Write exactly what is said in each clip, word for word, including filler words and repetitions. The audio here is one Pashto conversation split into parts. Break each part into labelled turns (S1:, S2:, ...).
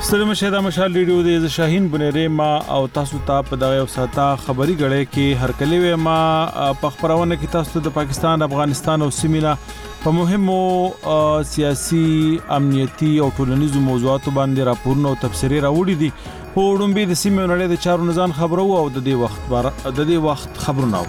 S1: ستړي مشه د مشال ریډیو د شاهین بنيره ما او تاسو ته په دغه وساته خبري غړې کې هر کلی ما په خبرونه کې تاسو د پاکستان افغانستان او سیمه په مهمو سیاسي امنیتي او ټولنیزو موضوعاتو باندې راپورونه او تفسیري راوړي دي په وړاندې د سیمه نړۍ د چارو نظام خبرو او د دې وخت بار د دې وخت خبرونه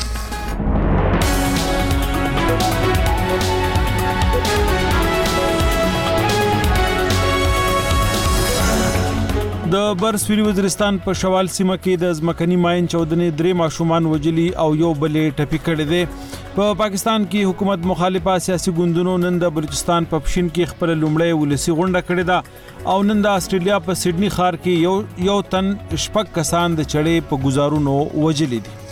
S1: د برسوي وزیرستان په شوال سیمه کې د ځمکني ماين چودنې درې ماشومان وجلي او یو بلې ټپي کړي دي په پاکستان کې حکومت مخالفه سیاسي ګوندونو نن د بلوچستان په پښین کې خپل لومړی ولسی غونډه کړې ده او نن د استرالیا په سیډني ښار کې یو یو تن شپږ کسان د چړې په گزارونو وجلي دي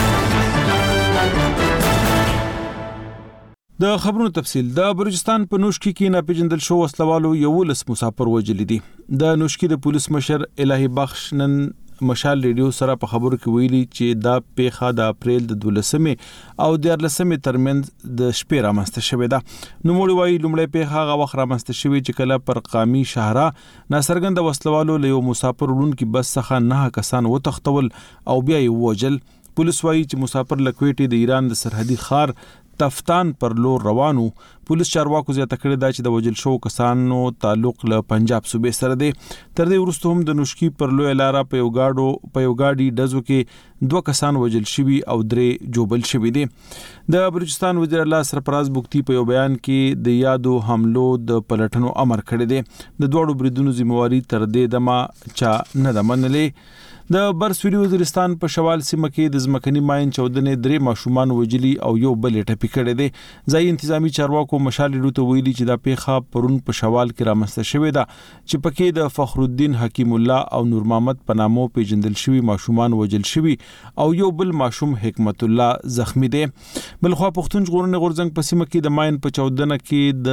S1: د خبرونو تفصيل د بلوچستان په نوشکی کې ناپېژندل شو وسلوالو یو لس مسافر وجلي دي د نوشکی د پولیس مشر الهي بخش نن مشال ریډیو سره په خبرو کې ویلي چې دا پیخه د اپریل د دولسمې او د لسمې ترمنځ د شپې رامنځته شوې ده نو موږ وایي لومړی پیخه هغه وخت رامنځته شوې چې کله پر قامي شهره ناصرګند وسلوالو له یو مسافر ورونکو بس څخه نه کسان وتښتول او بیا یې وجل پولیس وایي چې مسافر لکويټي د ایران د سرحدي ښار تفتان پر لور روانو پولیس چارواکو زیاته کړی دا چې د وجل شو کسانو تعلق له پنجاب صوبې سره دی تر دې وروسته هم د نوشکی پر لوی لاره په یو گاډو په یو گاډي دزو کې دوه کسان وجل شوي او درې جوبل شوي دي د بلوچستان وزیر الله سرفراز بوختي په یو بیان کې د یادو حملو د پلټنو امر کړی دی د دوړو بریدونو ذمہواری تر دې دمه چا نه دمنلې د برسوي وزیرستان په شوال سیمه کې د ځمکني ماين چودنې درې ماشومان وجلي او یو بل ټپي کړي دي ځای انتظامی چارواکو مشال ډوته ویلي چې دا پیخه پرون په شوال کې رامنځته شوې ده چې پکې د فخر الدین حکیم الله او نور محمد په نامو پیژندل شوی ماشومان وجل شوی او یو بل ماشوم حکمت الله زخمی دي بلخو پښتون ژغورنې غورځنګ په سیمه کې د ماين په چودنه کې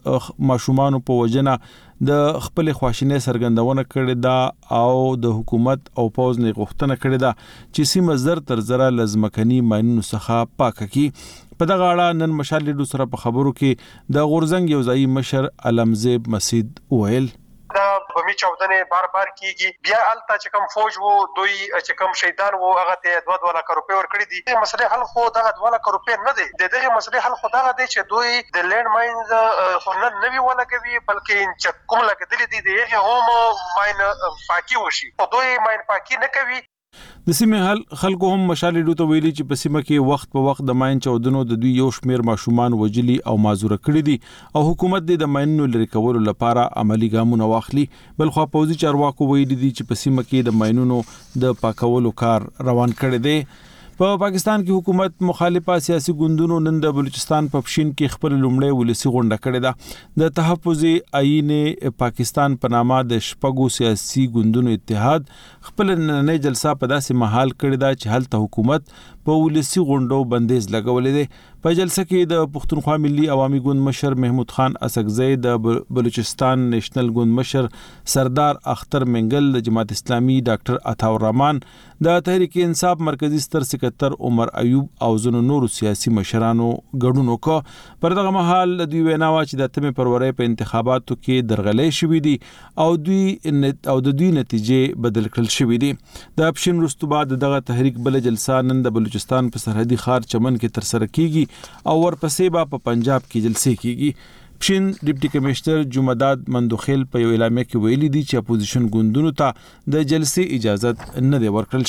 S1: د ماشومان په وجنه د خپل خواشینې سرګندونه کړې ده او د حکومت او پوز نه غوښتنه کړې ده چې سیمه زر تر زره لزمکني ماينونو څخه پاکه کی په دغه اړه نن مشال لیدو سره په خبرو کې د غورځنګ یو ځای مشر علمزیب مسید ویل
S2: دا بمی چودنې بار بار کیږي بیا الته چې کوم فوج وو دوی چې کوم شهیدان وو هغه ته دوه دوه لک روپے ورکړي دي د مسلې حل خو دغه دوه لک روپے نه دي د دغه مسلې حل خو دغه دي چې دوی د لینډ ماینز خو نه نوي ولګوي بلکې چې کوم لګدلې دي دغه هم ماين پاکي وشي او دوی ماين پاکي نه کوي
S1: د سیمه خلکو هم مشال ډوته ویلي چې په سیمه کې وخت په وخت د ماين چودنو د دوی یو شمیر ماشومان وجلي او معذور کړي دي او حکومت د ماينونو لري کولو لپاره عملی ګامونه واخلي بل خو پوزي چارواکو ویلي دي چې په سیمه کې د ماينونو د پاکولو کار روان کړي دي په پاکستان کې حکومت مخالفه سیاسي ګوندونو نن د بلوچستان په پښین کې خپل لومړی ولسی غونډه کړې ده د تحفظ آئین پاکستان په نامه د شپږو سیاسي ګوندونو اتحاد خپل نن جلسه په داسې محل کړی دا چې هلته حکومت په ولسی غونډو بندیز لګولې ده په جلسه کې د پښتونخوا ملي عوامي ګوند مشر محمود خان اسقزی د بلوچستان نېشنل ګوند مشر سردار اختر منګل د جماعت اسلامي ډاکټر عطا الرحمن د تحریک انصاف مرکزی ستر سکرټر عمر ایوب او زنو نور سیاسي مشرانو ګډون وکړ پر دغه مهال د دوی ویناوه چې د اتمې فروری په انتخاباتو کې درغلې شوې دي او دوی او د دوی نتیجې بدل کړل شوې دي د اپشن رستو بعد دغه تحریک بل جلسه نن د بلوچستان په سرحدي ښار چمن کې تر سره کیږي او ورپسې به په پنجاب کې جلسې کیږي پښین ډیپټي کمشنر جمعداد مندوخیل په یو اعلامیه کې ویلي دي چې اپوزیشن ګوندونو ته د جلسې اجازه نه دی ورکړل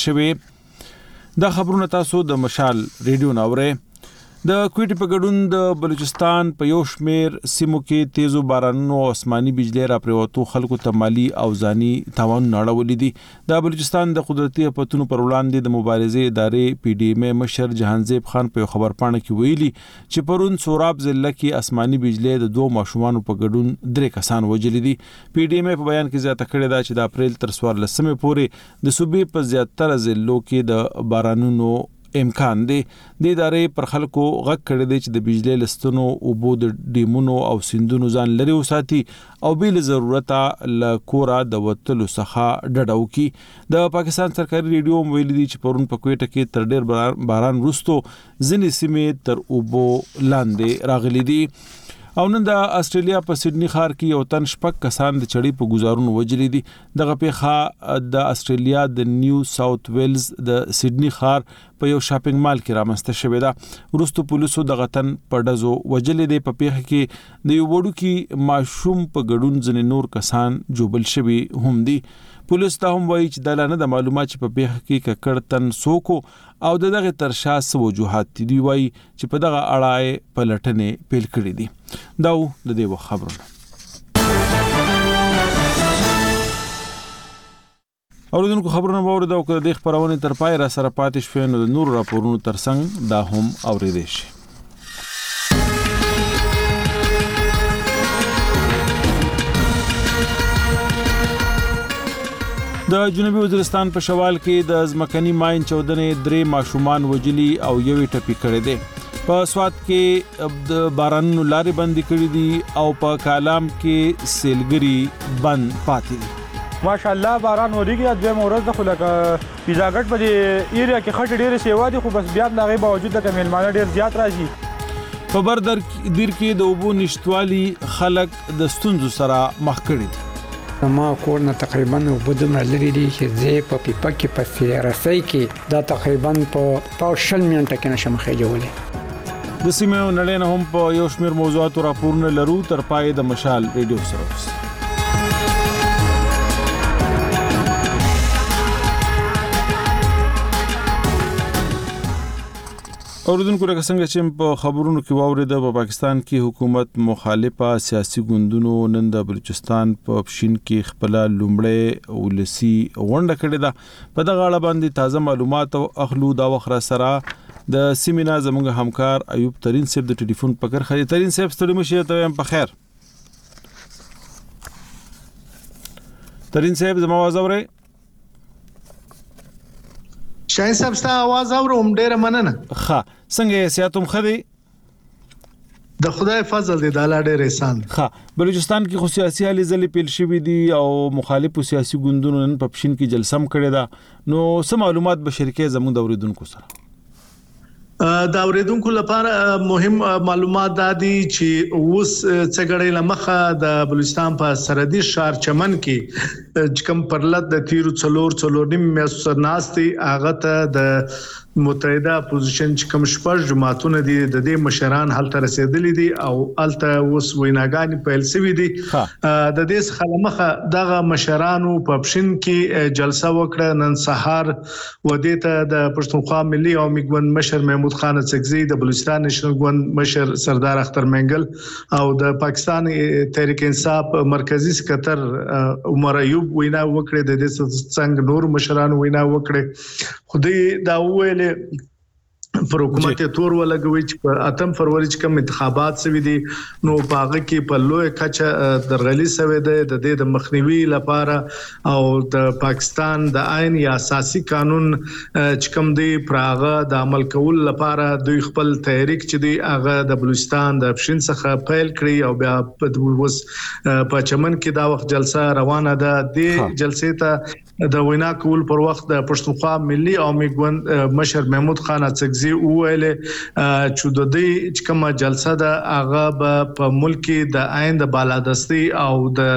S1: شوی دا خبرونه تاسو د مشال ریډیو ناوره د کوټي په ګډون د بلوچستان په یو شمیر سیمو کې تیزو بارانونو او اسماني بجلی را پریوتو خلکو ته مالی او ځاني تاوان نړولې دي د بلوچستان د قدرتي آفتونو پر وړاندې د مبارزې ادارې پی ډی ایم مشر جهانزیب خان په خبر پاڼه کې ویلي چې پرون سوراب ضلع کې اسماني بجلی د دوه ماشومان په ګډون درې کسان وجلې دي پی ډی ایم په بیان کې زیاته کړی دا چې د اپریل تر څوارلسمې پورې د صوبې په زیاتره ضلعو کې د بارانونو امکان دی د ادارې پر خلکو غږ کړی دی چې د بجلی لستونو او بو د ډیمونو او سیندونو ځان لري وساتي او بیل ضرورت ل کورا د وتلو څخه ډډه وکړي د پاکستان سرکاري ریډیو ویلي دی چې پرون په کوټه کې تر ډیر باران وروسته ځینې سیمې تر اوبو لاندې راغلي دي او نن د استرالیا په سیدنی ښار کې یو تن شپږ کسان د چړې په گزارونو وجلي دي. دغه پیښه د استرالیا د نیو ساوث ویلز د سیدنی ښار په یو شاپینګ مال کې رامنځته شوې ده. وروسته پولیسو دغه تن په ډزو وجلي دي. په پیښه کې د یو وړوکي ماشوم په ګډون ځینې نور کسان جوبل شوي هم دي. پولیس ته هم وایي چې د لانه د معلومات چې په پیښه کې ککړ تن سوکو او دغه ترشا سو وجوهات دي وایي چې په دغه اړه په لټنې پیل کړې دي. دا د دې خبرونه. اوریدونکو خبرونه باور دا وکړه د خبرونه تر پای را سره پاتې شوي نو د نور راپورونو ترڅنګ دا هم اوریدل شي. د جنوبي وزیرستان په شوال کې د ځمکني ماین چودنې درې ماشومان وجلي او یوې ټپي کړې ده. په سوات کې د بارانونو لارې بندي کړې دي او په کالام کې سیلګري بند پاتې دي.
S3: ماشاءالله باران وریږي. دوی مورز د خلک پیزاګټ په ایریا کې خټ ډېر سیوا دي خو بس بیا د هغې باوجود د میلمانه ډېر زیات راځي.
S1: په بردر دیر کې د اوبو نشتوالي خلک د ستونزو سره مخ کړي دي.
S4: ما کور نه تقریبا وبدوم لري دي چې زه په پیپا کې په سیراسي کې دا تقریبا په پاوشل منټه کې نشم خېجولې.
S1: د سیمه نړۍ نه هم په یو شمېر موضوعاتو راپورونه لرو. تر پای د مشال ریډیو سره اوریدونکو لکه څنګه چې په خبرونو کې واورېده په پاکستان کې حکومت مخالفه سیاسي ګوندونو نن د بلوچستان په پښین کې خپل لومړی ولسی غونډه کړې ده. په دغه اړه باندې تازه معلومات او اخلو دا وخره سره د سیمینا زموږ همکار ایوب ترین صاحب د ټلیفون پکړ خري. ترین صاحب ستړي مشه ته هم په خیر. ترین صاحب زما आवाज اورئ؟
S5: شاهین صاحب ستا आवाज اورم ډیره مننه.
S1: ښه څنګه سیاتم خدي؟
S5: د خدای فضل دی د الله ډیر احسان.
S1: ښه بلوچستان کې خو سیاسي حالې ځلې پیل شوې دي او مخالفو سیاسي ګوندونو نن په پښین کې جلسه هم کړې ده. نو څه معلومات به شریکې زموږ د اوریدونکو سره؟
S5: د اوریدونکو لپاره مهم معلومات دادي چې اوس څنګه لمخه د بلوچستان په سرحدي ښار چمن کې کوم پرلط د تیرو څلور څلور نیم میاشتو ناستي هغه ته د متحده اپوزیشن چې کوم شپږ جماعتونه دي د دې مشران هلته رسیدلي دي او هلته اوس ویناګانې پیل شوې دي. د دې څخه لمخه دغه مشرانو په پښین کې جلسه وکړه نن سهار ودې ته د پښتونخوا ملي او میګوند مشر محمود خان څکزي د بلوچستان نېشنل ګوند مشر سردار اختر منګل او د پاکستان تحریک انصاف مرکزی سکتر عمر ایوب وینا وکړه. د دې څنګه نور مشرانو وینا وکړه. خدای دا ویل پر حکومت تور ولګوي چې په اتم فروری کې کوم انتخابات سوي دي نو باغ کې په لوی کچه درغلي سوي ده د دې د مخنیوي لپاره او د پاکستان د آئین یا اساسي قانون چې کوم دی پراغه د عمل کول لپاره دوی خپل تحریک چې دی هغه د بلوچستان د پښین څخه پیل کړی او بیا په وس په چمن کې دا وخت جلسه روانه ده. د جلسې ته د وینا کول پر وخت د پښتونخوا ملي او میګوند مشر محمود خان څکزي ویل چې د دې کومه جلسه ده هغه په ملک د آئین د بالادستي او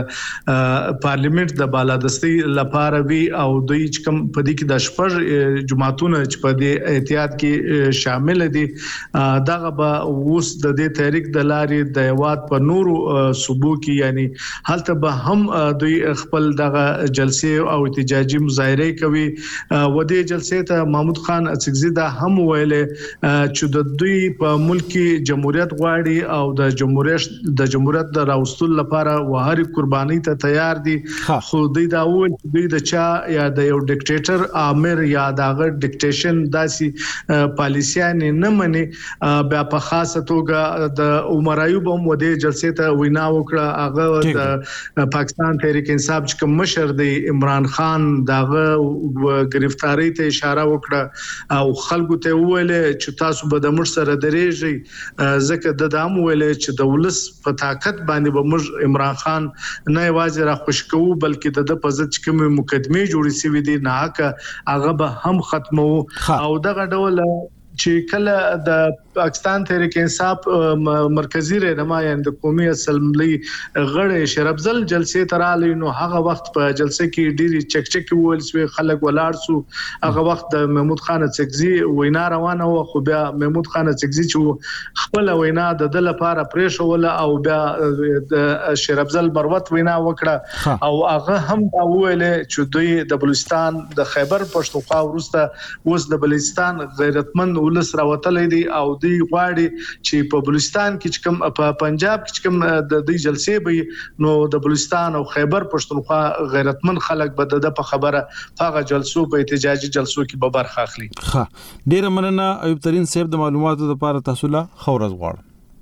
S5: د پارلیمنت د بالادستي لپاره وی او دوی کوم په دې کې د شپږ جماعتونو چې په دې احتیاط کې شامل دي دغه به اوس د دې تحریک د لارې د یواد په نورو صوبو کې یعنی هلته به هم دوی خپل دغه جلسې او احتجاجي مظاهره کوي. و دې جلسې ته محمود خان څکزي دا هم ویل چې د دوی په ملک جمهوریت غواړي او د جمهوریت د جمهوریت د راوستلو لپاره وهر قرباني ته تیار دي. خو دوی دا ویل چې دوی د چا یا د یو ډیکټیټر امر یا دغه ډیکټیشن داسي پالیسیان نه مني. بیا په خاصه توګه د عمر ایوب هم و دې جلسې ته وینا وکړه. هغه د پاکستان تحریک انصاف چې کوم مشر دی عمران خان دغه گرفتاری ته اشاره وکړه او خلکو ته ویل چې تاسو به د مر سره درېږئ ځکه د دام ویل چې د ولس په طاقت باندې به مر عمران خان نه یوازې را خوش کوو بلکې د په ضد کوم مقدمه جوړې شوې دي نه هغه به هم ختمو او دغه ډول چې کله د پاکستان تحریک انصاف مرکزی رهنما یعنی د قومي اسمبلی غړي شیر افضل جلسې ترالی نو هغه وخت په جلسه کې ډيري چک چک وول سو خلک ولاړ سو هغه وخت د محمود خان چکزي وینا روانه و خو بیا محمود خان چکزي چې خپل وینا د دل لپاره پریښ ول او بیا د شیر افضل مروت وینا وکړه او هغه هم دا ویل چې دوی د بلوچستان د خیبر پښتونخوا ورسته اوس د بلوچستان غیرتمند ولس راوتلې دي او دوی غواړي چې په بلوچستان کې کوم په پنجاب کې کوم د دې جلسې به نو د بلوچستان او خیبر پښتونخوا غیرتمند خلک به د په خبره هغه جلسو په احتجاجي جلسو کې به برخه اخلي.
S1: ها ډیر مننه ایوب ترين صاحب د معلوماتو لپاره تاسو له خورز غواړم.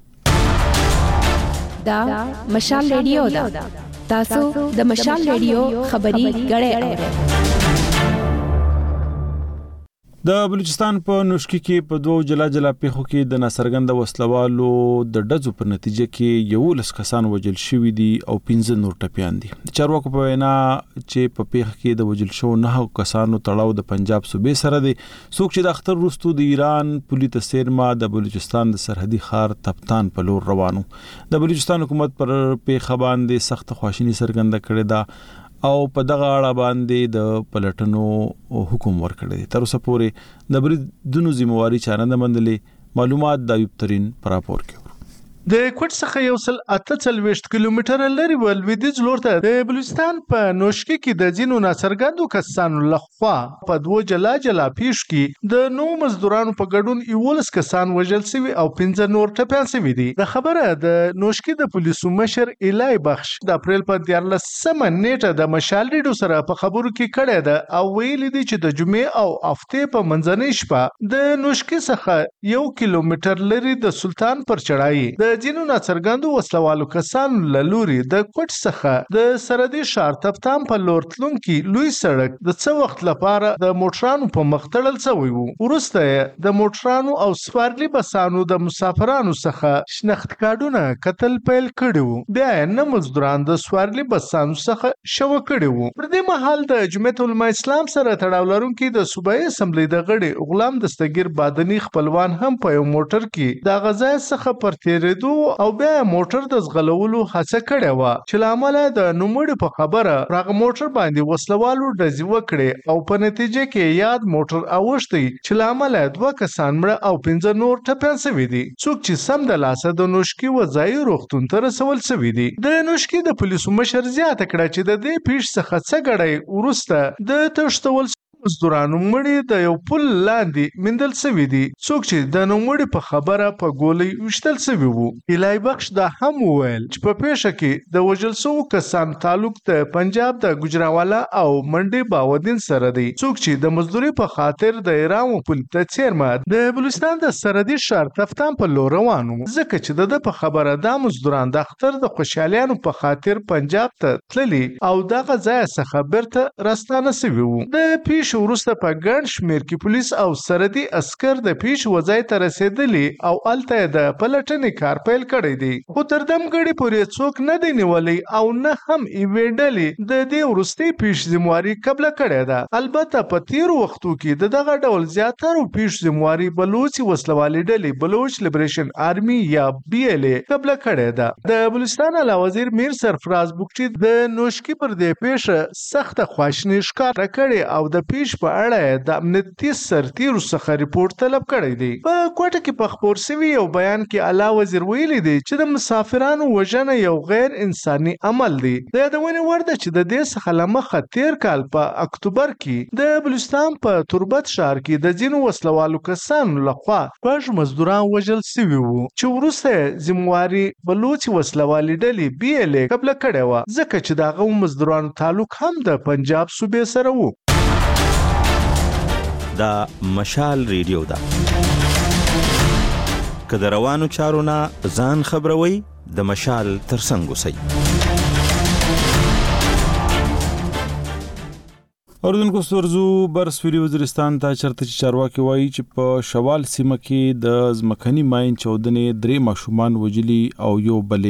S6: دا مشال ریډیو دا تاسو د مشال ریډیو خبري غړې اورئ.
S1: د بلوچستان په نوشکی کې په دوه جلا جلا پیښو کې د ناڅرګند وسلوالو د ډزو په نتیجه کې یو لس کسان وژل شوي دي او پنځه نور ټپيان دي. چارواکو په وینا چې په پیښه کې د وژل شو نه کسانو تړاو د پنجاب صوبې سره دي. څوک چې د اختر وروسته د ایران پولیس سیرما د بلوچستان د سرحدي ښار تپتان په لور روانو. د بلوچستان حکومت پر پیښه باندې سخت خواشینی څرګنده کړې ده او په دغه اړه باندې د پلټنو حکم ورکړی دی. تر اوسه پورې د بریدونو ذمہواری چا نه منلې. معلومات د ایوب ترين پر راپور کې.
S5: د کوټ څخه یو سل اته څلويشت کیلومتره لري ول ویدیز لور ته د بلوچستان په نوشکی کې د جنو ناڅرګندو کسانو لخوا په دوه جلا جلا پیښ کې د نو مزدورانو په ګډون یولس کسان وژل شوي او پنځه نور ټپيان شوي دي. د خبره د نوشکی د پولیسو مشر الای بخش د اپریل په دیارلسمه نیټه د مشال ریډیو سره په خبرو کې کړه ده او ویل دي چې د جمعې او هفته په منځنۍ شپه د نوشکی څخه یو کیلومتر لري د سلطان پر چړای د جنو ناڅرګندو وسلوالو کسانو لوري د کوټ څخه د سرحدي ښار تپتان په لور تلونکي لوی سړک د څو وخت لپاره د موټرانو په مخ تړل شوی وو. وروسته د موټرانو او سپارلي بسانو د مسافرانو څخه شناخت کارتونه کتل پیل کړي وو. بیا نه مزدوران د سپارلي بسانو څخه شو کړي وو. پر دې مهال د جمعیت العلماء اسلام سره تړاو لرونکي د صوبایي اسمبلی د غړي غلام دستگیر بادنی خپلوان هم په یو موټر کې د غزا څخه پر تیرې او بیا موټر د زغلولو هڅه کړې و چې لامل د نوموړي په خبره راغ موټر باندې وسلوالو ډزې وکړي او په نتیجه کې یاد موټر اوښتي چې لامل دوه کسان مړه او پنځه نور ټپيان شوي دي. څوک چې سم د لاسه د نوشکی وځای روغتون ته رسول شوي دي. د نوشکی د پولیسو مشر زیاته کړه چې د دې پیښ څخه څه غړي ورسته د تښتول مزدورانو مړي د یو پل لاندې مندل شوي دي. څوک چې د نوموړي په خبره په ګولۍ وشتل شوي وو. الای بخش دا هم وویل چې په پیښه کې د وژل شوو کسان تعلق د پنجاب د ګجراوالا او منډي باودین سره دی. څوک چې د مزدوري په خاطر د ایران پل ته چیرما د بلوچستان د سرحدي ښار تفتان په لور روانو ځکه چې د په خبره د مزدوران د اختر د خوشحالیانو په خاطر پنجاب ته تللي او دغه ځای څخه بیرته راستانه شوي وو. د پیښ وروسته په ګڼ شمېر کې پولیس او سرحدي عسكر د پیښ وځای ته رسیدلي او الته د پلټنې کار پیل کړی دی. خو تر دمګړي پورې څوک نه دی نیولی او نه هم یوې ډلې د دې وروستي پیښ ذمہواري قبله کړې ده. البته په تیرو وختو کې د دغه ډول زیاترو پیښ ذمہواري بلوچي وسلوالي ډلې بلوچ لیبریشن آرمي یا بي ال اي قبله کړې ده. د بلوچستان اعلی وزیر میر سرفراز بوکچي د نوشکی پر دې پیښه سخت خواشیني ښکاره کړې او د پیښ په اړه د امنیتي سرتیرو څخه ریپورت طلب کړی دی. په کوټه کې په خبر شوی یو بیان کې اعلی وزیر ویلي دی چې د مسافرانو وژنه یو غیر انساني عمل دی. د یادونې وړ ده چې د دې څخه لمخه تیر کال په اکتوبر کې د بلوچستان په تربت ښار کې د ځینو وسلوالو کسانو لخوا شپږ مزدوران وژل شوي وو چې وروسته ذمہواري بلوچ وسلوالي ډلې بي ال اي قبله کړې وه ځکه چې دغه مزدورانو تعلق هم د پنجاب صوبې سره وو.
S7: دا مشال ریډیو دا که د روانو چارو نه ځان خبروي د مشال ترڅنګ اوسئ.
S1: اردوونکو ستورزو برسفیری وزیرستان ته چرته چې چارواکي وایي چې په شوال سیمه کې د ځمکني ماین چودنې درې ماشومان وجلي او یو بلې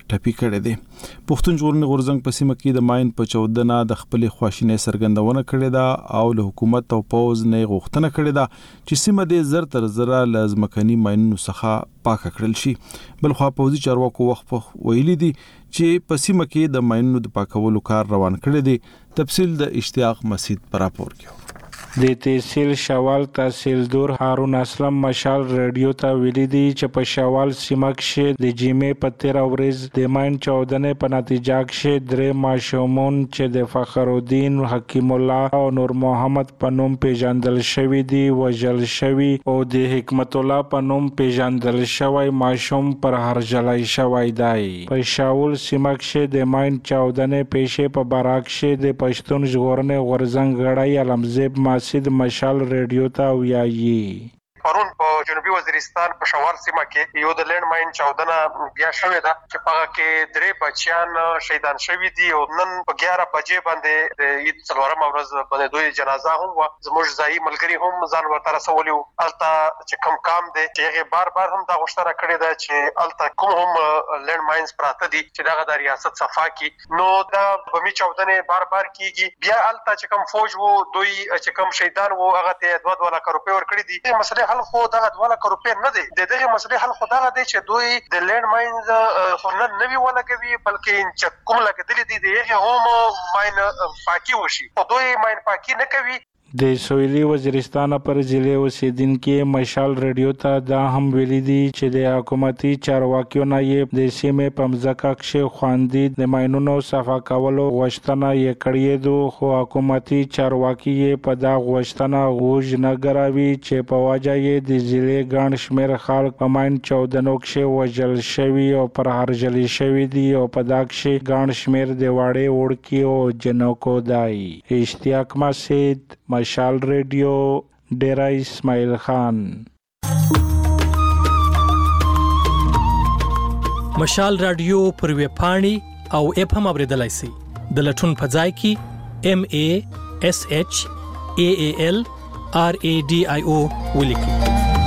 S1: ټپي کړی دی. پښتون ژغورنې غورځنګ په سیمه کې د ماین په چودنه د خپلې خواشینۍ څرګندونه کړې ده او له حکومت او پوځ نه غوښتنه کړې ده چې سیمه دې زر تر زره له ځمکني ماینونو څخه پاکه کړل شي. بلخوا پوځي چارواکو وخت ویلي دي چې په سیمه کې د ماینونو د پاکولو کار روان کړی دی. تفصیل د اشتیاق مسعود پر راپور کې.
S8: د تحصیل شوال تحصیلدار هارون اسلم مشال رادیو ته ویلي دي چې په شوال سیمه کې د جمعې په تیره ورځ د ماین چودنې په نتیجه کې درې ماشومان چې د فخر الدین حکیم الله او نور محمد په نوم پیژندل شوی دي وژل شوی او د حکمت الله په نوم پیژندل شوی ماشوم پر هرجلای شوی دی. په شاول سیمه کې د ماین چودنې پیښې په براک کې د پښتون ژغورنې غورځنګ غړی علمزیب ماسید مشال رادیو ته ویایي.
S2: پرون په جنوبي وزیرستان په شوال سیمه کې یو د لینډ ماین چودنه بیا شوې ده چې په هغه کې درې بچیان شهیدان شوي دي او نن په ګیاره بجې باندې د عید څلورمه ورځ باندې دوی جنازه هم وه. زموږ ځایي ملګري هم ځان ورته رسولي وو. هلته چې کوم کام دی چې هغې بار بار هم دا غوښتنه کړې ده چې هلته کوم هم لینډ ماینز پراته دي چې دغه د ریاست صفا کړي. نو دا بمي چودنې بار بار کېږي. بیا هلته چې کوم فوج وو دوی چې کوم شهیدان وو هغه ته دوه دوه لکه روپۍ ورکړي دي. مسلې حل خو دغه دوه لکه روپۍ نه دی. د دغې مسلې حل خو دغه دی چې دوی د لینډ ماینز خو نه نوي ولګوي بلکې چې کوم لګېدلي دي د هغې هم ماین پاکي وشي. خو دوی ماین پاکي نه کوي.
S8: د سویلي وزیرستان پر ضلع اوسیدونکي مشال رادیو ته دا هم ویلي دي چې د حکومتي چارواکیو نه یې د سیمې په مځکه کې خواندي د ماینونو صفا کولو غوښتنه یې کړې ده خو حکومتي چارواکي یې په دا غوښتنه غوږ نه ګروي چې په وجه یې د ضلع ګڼ شمېر خلک په ماین چودنو کې وژل شوي او پر هرجلي شوي دي او په دا کې ګڼ شمېر د وړې وړکي او جنکو دی. اشتیاق مسعود مشال رادیو ډیرا اسماعیل خان.
S9: مشال رادیو پر ویب پاڼې او اپ هم اوریدلای شئ. د لټون په ځای کې ام ای اس ایچ ای ای ال آر ای ډي آی او ولیکئ.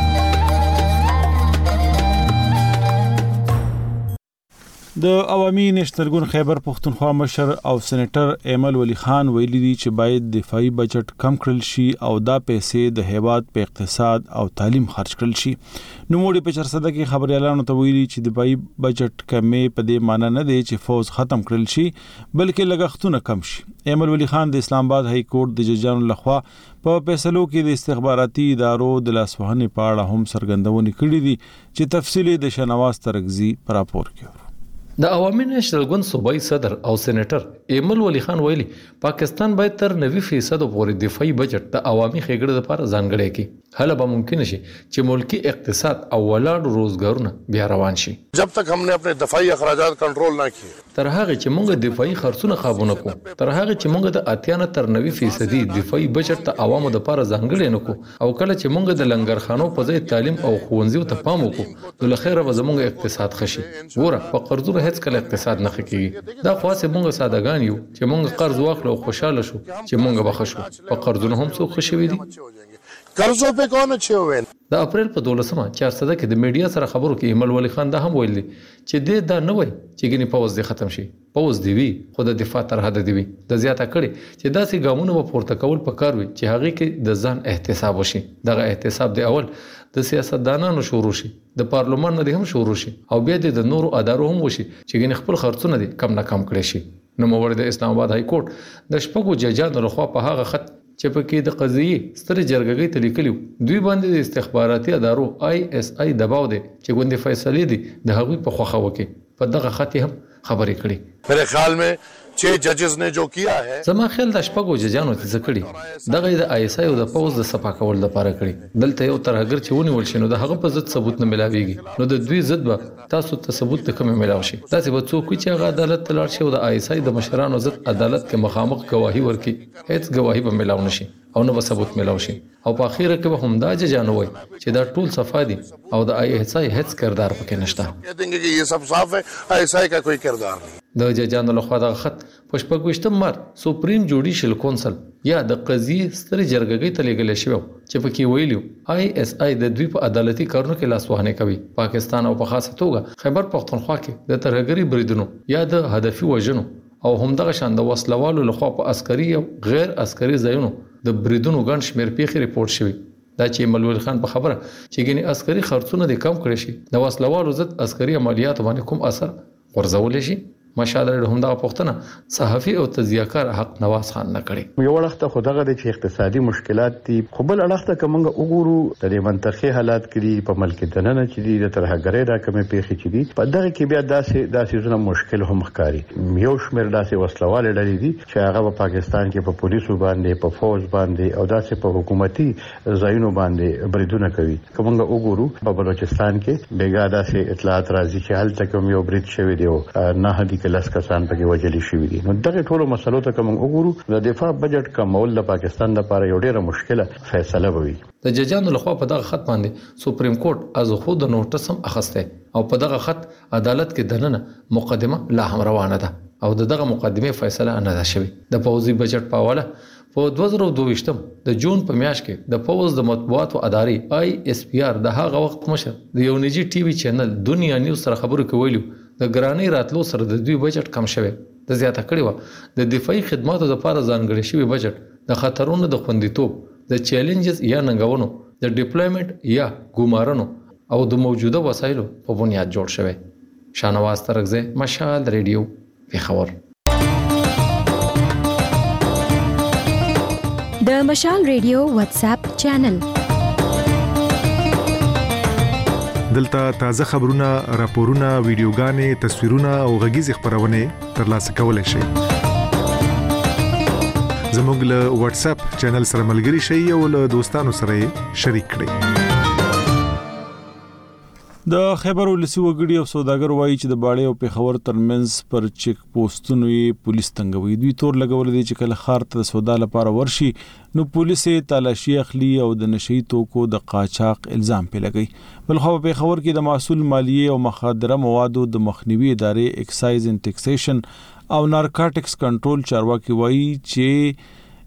S1: د عوامي نېشنل ګوند خیبر پښتونخوا مشر او سېنیټر ایمل ولی خان ویلي دي چې باید دفاعي بجټ کم کړل شي او دا پیسې د هیواد په اقتصاد او تعلیم خرج کړل شي. نوموړي په چرسده کې خبريالانو ته ویلي چې دفاعي بجټ کمې په دې معنی نه دی چې فوز ختم کړل شي بلکې لګښتونه کم شي. ایمل ولی خان د اسلام آباد های کورټ د ججانو لخوا په فیصلو کې د استخباراتي ادارو د لاسوهنې په اړه هم څرګندونې کړې دي چې تفصیل د شنواز ترغزي پر راپور کې.
S10: د عوامي نېشنل ګوند صوبایي صدر او سېنیټر ایمل ولی خان ویلي پاکستان باید تر نوي فیصد پورې دفاعي بجټ د عوامي ښېګړې لپاره ځانګړی کړي. هله به ممکن شي چې ملکی اقتصاد او ولاړ روزګارونه بیا روان شي.
S11: जब तक हमने अपने दफाई अखराजात कंट्रोल ना किए
S10: تر هغه چې موږ دفاعي خرڅونه قابو کو تر هغه چې موږ د اتیا تر نوي فیصد دفاعي بجټ ته عوامو د لپاره ځانګړی نه کو او کله چې موږ د لنګرخانو په ځای تعلیم او ښوونځیو ته پام وکړو نو لخيره به زموږ اقتصاد خشي. ګوره په قرضونو هیڅ کله اقتصاد نه خکېږي. دا خاصه موږ سادهګان یو چې موږ قرض واخلو او خوشاله شو چې موږ به خشو. په قرضونو هم څوک خوشوي دي.
S11: कर्जों पे कौन अच्छे हुए.
S10: د اپریل په دولسمه چارسده کې د میډیا سره خبرو کې ایمل ولی خان دا هم ویل چې د دا نه وای چې ګنې پوز دې ختم شي. پوز دی وی خو د دفاع تر حد دی وی د زیاته کړي چې داسې ګامونه په پورته کول پکار وي چې هغه کې د ځان احتساب وشي. دغه احتساب دی اول د سیاستدانانو شروع شي د پارلمان نه هم شروع شي او بیا د نورو ادارو هم وشي چې ګنې خپل خرڅونه دي کم نه کم کړي شي. نو مورد د اسلام آباد های کورټ د شپږو ججانو لخوا په هغه خط چې په کې د قضیې ستر جرګګۍ ته لیکلي دوی باندې د استخباراتي ادارو آی اس آی دباو دی چې ګوندې فیصلې دي د هغوی په خوښه وکړي. په دغه خط هم خبرې کړي.
S11: मेरे ख्याल में छह जजेस ने जो किया है
S10: زما خیال د شپږو ججانو څه کړي دغه د آی اس آی او د پوز د صفا کول لپاره کړي. دلته یو ترهګر چې ونیول شي نو د هغه په ضد ثبوت نه ملاويږي نو د دوی ضد به تاسو ته ثبوت ته کوم ملاوي شي. تاسو به څوک چې هغه عدالت ته لاړ شي او د آی اس آی د مشرانو ضد عدالت کې مخامخ گواهی ورکړي هیڅ گواهی به ملاو نشي او نه به ثبوت ملاو شي او په اخیره کې به هم دا ججانو وي چې دا ټول صفا دي او د آی اس آی هیڅ کردار پکې نشته.
S11: कहेंगे कि ये सब साफ है आईएसआई का कोई किरदार नहीं.
S10: د ججانو لخوا د خط په شپږ مار سپریم جوډیشل کونسل یا د قضیه ستر جرګګۍ ته لګل شوی چې پکې ویلو آی اس آی د دوی په عدالتي کارونو کې لاسوهنه کوي. پاکستان او په خاصه توګه خیبر پختونخوا کې د ترهګری بریدونو یا د هدفي وژنو او همدغه شان د وسلوالو لخوا په عسکري او غیر عسکري ځایونو د بریدونو ګڼ شمېر پیښې ریپورت شوی. دا چې ملول خان په خبره چې ګینه عسکري خرڅونه د کم کړی شي د وسلوالو ضد عسکري عملیات باندې کوم اثر ورزول شي. مشال هم دا پښتنه صحافي او تزیهکار حق نواز خان نه کړي.
S12: یو وخت خو دغه د اقتصادي مشکلات دي خو بل اړخته کومه وګورو د منطقي حالات کې په ملک دننه چې دي د ترهګرۍ راکمه پیښې چې دي په دغه کې بیا داسې داسې زونه مشکل هم ښکاري. یو شمېر داسې وسلوال ډلې دي چې هغه په پاکستان کې په پولیسو باندې په فوج باندې او داسې په حکومتي ځایونو باندې بریدونه کوي. کومه وګورو په بلوچستان کې بیګا داسې اطلاعات راځي چې هلته کوم یو برید شوی دی او نه هدي کې لاس کسان پکې وجلی شوی دي. نو دغه ټولو مسلو ته کوم وګورو د دفاع بجټ کمول د پاکستان لپاره یو ډیره مشکله فیصله وي.
S10: د ججانو لخوا په دغه خط باندې سپریم کورټ از خود نوټس هم اخسته او په دغه خط عدالت کې دننه مقدمه لا هم روانه ده او دغه مقدمه فیصله نه ده شوی. د پوزي بجټ په حواله په دوه زره دوه د جون په میاشت کې د پوز د مطبوعاتو ادارې آی اس پی آر د هغه وخت مشر د یو نجی ټي وي چینل دنیا نیوز سره خبرو کې ویلو د ګرانی راتلو سره د دوی بجټ کم شوی. د زیاته کړي و د دفاعي خدماتو لپاره ځانګړي شوی بجټ د خطرونو د خوندیتوب د چیلنجز یا ننګونو د ډیپلویمنت یا ګمارنو او د موجوده وسایلو په بنیاد جوړ شوی. شانواز ترغزه مشال ریډیو پیښور.
S6: د مشال ریډیو واتس اپ چینل
S13: دلته تازه خبرونه، راپورونه، ویډیوګانې، تصویرونه او غږیز خبرونه ترلاسه کولای شئ. زموږ له واتس اپ چینل سره ملګري شئ او له دوستانو سره شریک کړئ.
S1: د خیبر ولسی وګړي او سوداګر وایي چې د باړې او پیښور ترمنځ پر چیک پوسټونو یې پولیس تنګوي. دوی تور لګول دي چې کله خار ته سودا لپاره ورشي نو پولیس تلاشي اخلي او د نشئی توکو د قاچاق الزام په لګي. بل خو په پیښور کې د محصول مالیه او مخدره موادو د مخنیوي ادارې اکسایز ان ټیکسیشن او نارکاټکس کنټرول چارواکي وایي چې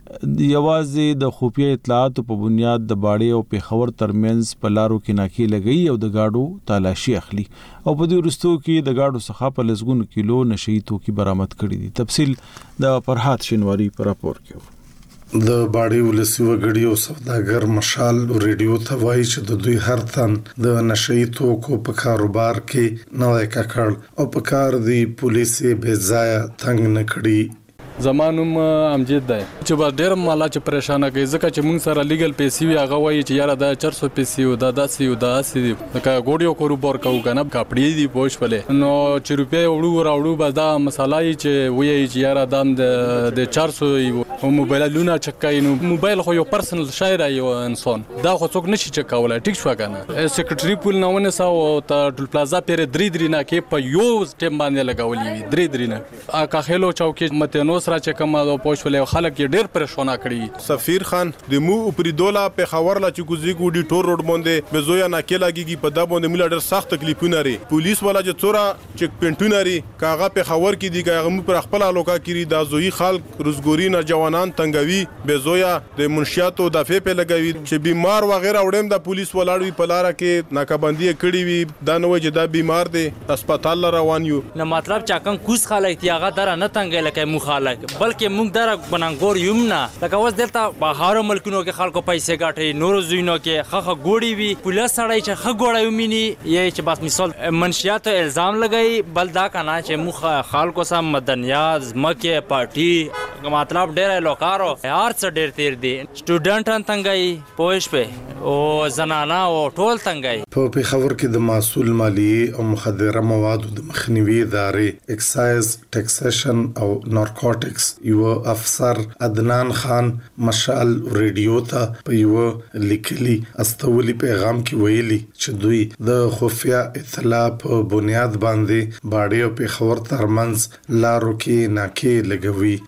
S1: یوازې د خفیه اطلاعاتو په بنیاد د باړې او پیښور ترمنځ په لارو کې ناکې لګي او د گاډو تلاشي اخلي او په دې وروستو کې د گاډو څخه په لسګونو کیلو نشئی توکي برآمد کړي دي. تفصیل د فرحات شینواری پر راپور کې.
S14: د باړې ولسی وګړي او سوداګر مشال ریډیو ته وایي چې د دوی هر تن د نشئی توکو په کاروبار کې نوې ککړ او په کار دی پولیس به ځای تنګ نه کړي.
S15: زمانوم امجد دی چې با ډېر مالا چې پریشانه کوي ځکه چې موږ سره لیګل پیسې وي هغه وایي چې یاره دا چار سو پیسې او دا داسې او دا داسې دي لکه ګوډیو کاروبار کوو کنه کپړې دي پوښ ولې نو چې روپیا وړو راوړو به دا مساله چې وایي چې یاره دام د چار سو او موبایل لونه چکای نو موبایل خو یو پرسنل شای را یو انسان دا خو څوک نشي چکولای ټیک شو کنه سیکریټری پول نه ونه ساو ته ټول پلازا پیر درې درې نه کې په یو ټیم باندې لګولې درې درې نه اکا خېلو چوکي مته سره چې کوم د پوښولې خلک ډېر پریشانه کړي.
S16: سفیر خان د مو پری دولا په خبر لا چې کوزي ګوډي ټور روډ باندې به زویا نه کې لګيږي په دا باندې مل ډېر سخت تکلیفونه لري. پولیس والا چې څورا چک پینټونه لري کاغه په خبر کې دی کاغه مو پر خپل الوکا کړي دا زوی خلک روزګوري نه جوانان تنګوي به زویا د منشیاتو دافې په لګوي چې بیمار وغیرہ وړم د پولیس ولاړوي په لار کې ناکبندي کړي وي دا نو چې دا بیمار دی هسپتال روان یو
S17: نه مطلب چا کم کوس خلک تیغه در نه تنګ لکه مو خلک بلکې موږ در بننګور یم نه لکه اوس دلته بهارو ملکونو کې خلکو پیسې ګټي نورو زوینو کې خخه ګوړي وي پولیس سړی چې خه ګوړی ومني یې چې بس مثال منشیات الزام لګي بل دا کنه چې مو خلکو سم مدنیات مکه پارټي مطلب ډېر لوکارو هر څه ډېر تیر دي سټوډنټان تنګي پوښ په او زنانا او ټول تنګي.
S14: په پیښور کې د محصول مالیه او مخدره موادو د مخنیوي ادارې اکسایز ټیکسیشن او نارکوټکس یو افسر عدنان خان مشال ریډیو ته په یو لیکلي استولي پیغام کې ویلي چې دوی د خفیه اطلاع په بنیاد باندې باړې او پیښور ترمنځ لارو کې ناکې لګوي او د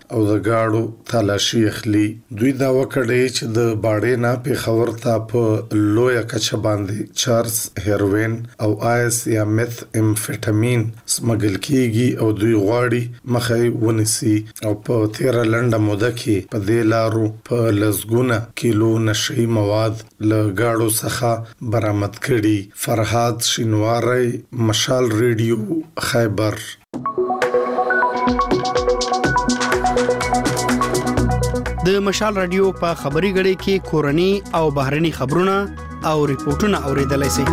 S14: گاړو تلاشي اخلي. دوی دا وکړي چې د باډې نه پیښور ته په لویه کچه باندې چارس، هیروین او آیس یا میث امفیټامین سمګل کیږي او دوی غواړي مخه ونیسي او په تیره لنډه موده کې په دې لارو په لسګونه کیلو نشي مواد له گاړو څخه برآمد کړي. فرهاد شینواری، مشال ریډیو، خیبر.
S18: د مشال رادیو په خبري غړي کې کورني او بهرني خبرونه او ریپورتونه اوریدلای شئ.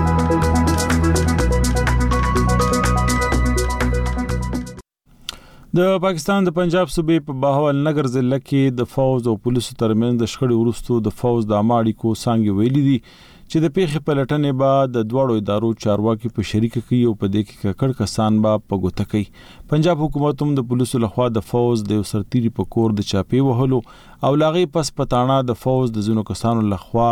S1: د پاکستان د پنجاب صوبې په باهول نګر ضلع کې د فوز او پولیسو ترمنځ د شخړې وروسته د فوز د عامه اړیکو څانګې ویلي دي چې د پیښې په لټنې بعد د دواړو ادارو چارواکي په شریک کوي او په دې کې ککړ کسان به په ګوته کوي. پنجاب حکومت هم د پولیسو لخوا د فوز د سرتيري په کور د چاپی وهلو او لاغي پس پتاڼه د فوز د زینو کسانو لخوا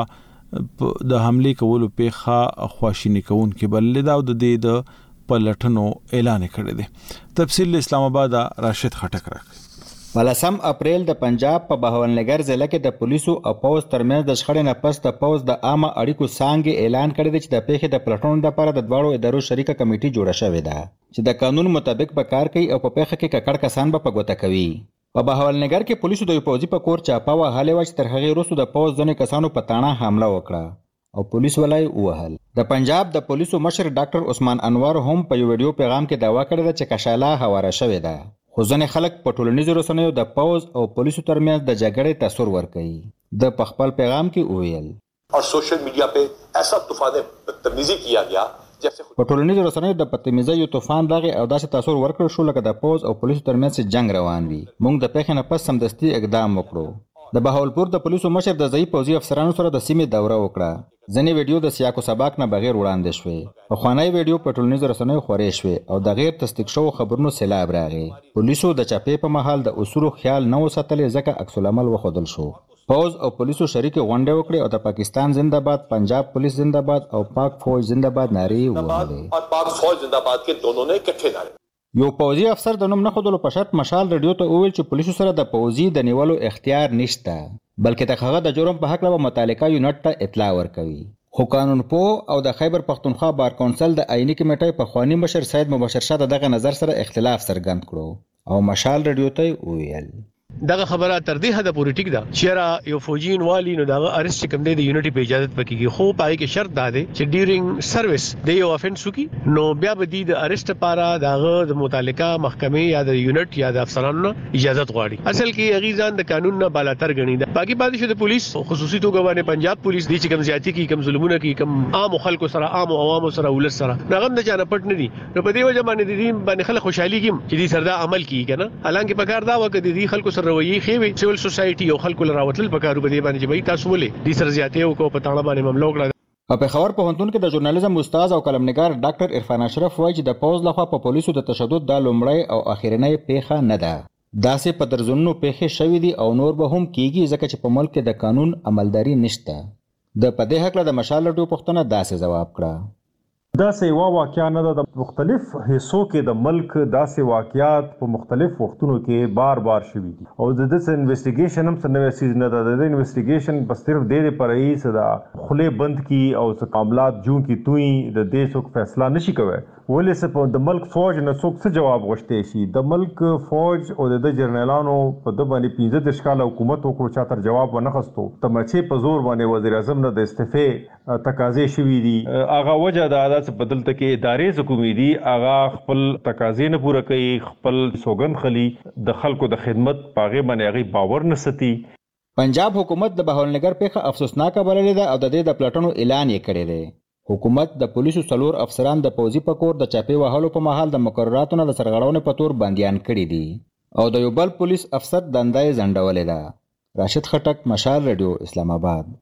S1: د حمله کولو پیښه خواشینی کون کې بل دا د دې د پلټنو اعلان کړی دی. تفصیل اسلام آباد راشد خټک راک.
S19: ولسم اپریل د پنجاب په بهاولنګر ضلع کې د پولیسو او پوز ترمنځ د شخړې نه پس د پوز د عامه اړیکو څانګې اعلان کړی دی چې د پیښې د پلټنو لپاره د دواړو ادارو شریکه کمیټه جوړه شوې ده چې د قانون مطابق به کار کوي او په پیښه کې ککړ کسان به په ګوته کوي. په بهاولنګر کې پولیسو د پوزي په کور چاپا وهاله و چې تر هغه وروسته د پوز ځنې کسانو په تاڼه حمله وکړه او پولیس ولای وهل. د پنجاب د پولیسو مشر ډاکټر عثمان انور هم په یو ویډیو پیغام کې داوا کړی ده چې کشاله حواله شوې ده. خو ځنې خلک په ټولنیزو رسنیو د پوز او پولیسو ترمنځ د جګړې تصور ورکوي. د په خپل پیغام کې وویل
S20: اور سوشل میډیا په ایسا طوفان بدتمیزی کیا گیا
S19: په ټولنیزو رسنیو د بدتمیزۍ یو طوفان راغی او داسې تاثر ورکړل شو لکه د پوز او پولیسو ترمنځ جنگ روان وي. موږ د پیښې نه پس سمدستي اقدام وکړو. د بهاولپور د پولیسو مشر د ځای پوځي افسرانو سره د سیمې دوره وکړه. ځینې ویډیو د سیاق و سباق نه بغیر وړاندې شوې. پخوانی ویډیو په ټولنیزو رسنیو خورې شوې او د غیر تصدیق شوو خبرونو سیلاب راغی. پولیسو د چاپې په مهال د اصولو خیال نه وساتلی ځکه عکس العمل وښودل شو. پوز او پولیسو شریکې غونډې وکړې او د پاکستان زنده باد، پنجاب پولیس زنده باد او پاک فوج زنده باد نعرې ووهلې.
S20: اور پاک فوج زنده باد کې دونوں نے اکٹھے نعرې.
S19: یو پوځي افسر د نوم نه ښودلو په شرط مشال رادیو ته وویل چې پولیسو سره د پوځي د نیولو اختیار نشته بلکې د هغه د جرم په حق له متعلقه یونټ ته اطلاع ورکوي. خو قانون پوه او د خیبر پختونخوا بار کونسل د آئینی کمیټې په خوانی مشر سید مبشر شاه دغه نظر سره اختلاف څرګند کړو او مشال رادیو ته وویل
S21: دغه خبره تر دې حد پورې ټیک ده چې یو فوجین والی نو دغه ارست کوم دی د یونټي په اجازه پکېږي. خو پای کې شرط دا دی چې ډیورینګ سروس د یو افنس وکي نو بیا به د ارست لپاره دغه د متعلقه محکمې یا د یونټ یا د افسرانو اجازه غواړي. اصل کې اغیزان د قانون نه بالاتر غني ده. باقي پاتې شو د پولیس خصوصي توګه باندې پنجاب پولیس دي چې کوم زیاتی کې کوم ظلمونه کې کوم عام خلکو سره عام عوامو سره ولر سره هغه نه چانه پټ نه دي. نو په دې وجه باندې د دې باندې خلک خوشحالي کې چې دې سردا عمل کیږي کنه. حالانکه په کار دا وکړي د دې خلکو سره رویه خېوي سیول سوسایټي او خلکو لراوتل پکارو په دې باندې چې به تاسو ولې دې سر زیاتې او کو په تاړه باندې معاملې وکړه.
S19: په پېښور پوهنتون کې د ژورنالیزم استاد او قلمنګار ډاکټر عرفان اشرف وایي چې د پوز لخوا په پولیسو د تشدد د لومړی او اخیرنۍ پیښه نه ده. داسې په درزونو پیښې شوې دي او نور به هم کیږي ځکه چې په ملک کې د قانون عملداري نشته. د په دې حق له د مشال رادیو پوښتنه داسې ځواب کړه
S22: دا سیوا واقعیا نه د مختلف حصو کې د ملک داسې واقعیات په مختلف وختونو کې بار بار شوي دي او د دې انویسټیګیشن هم څه نوې چیز نه ده. د انویسټیګیشن بس صرف د دې پر رئیس دا خله بند کی او څه معاملات جون کی توي د دې څوک فیصله نشي کوي. ولې څه په د ملک فوج نه څوک څه جواب غوښتي شي. د ملک فوج او د جرنیلانو په د باندې پنځه د ښکاله حکومت وکړو چا تر جواب ونه خستو. تمچې په زور باندې وزیر اعظم نه د استعفاء تقاضې شوي دي. هغه وجه دا د بدلته کې ادارې حکومي دي هغه خپل تقاضې نه پوره کوي، خپل سوګند خلی د خلکو د خدمت پاغه باندې هغه باور نه ستي.
S19: پنجاب حکومت د بهاولنګر پیښه افسوسناک بللې ده او د دې د پلټنو اعلان یې کړی دی. حکومت د پولیسو څلور افسران د پوځي په کور د چاپې وهلو په مهال د مقرراتو نه د سرغړونې په تور بندیان کړي دي او د یو بل پولیس افسر دنده یې ځنډولې ده. راشد خټک، مشال رادیو، اسلام آباد.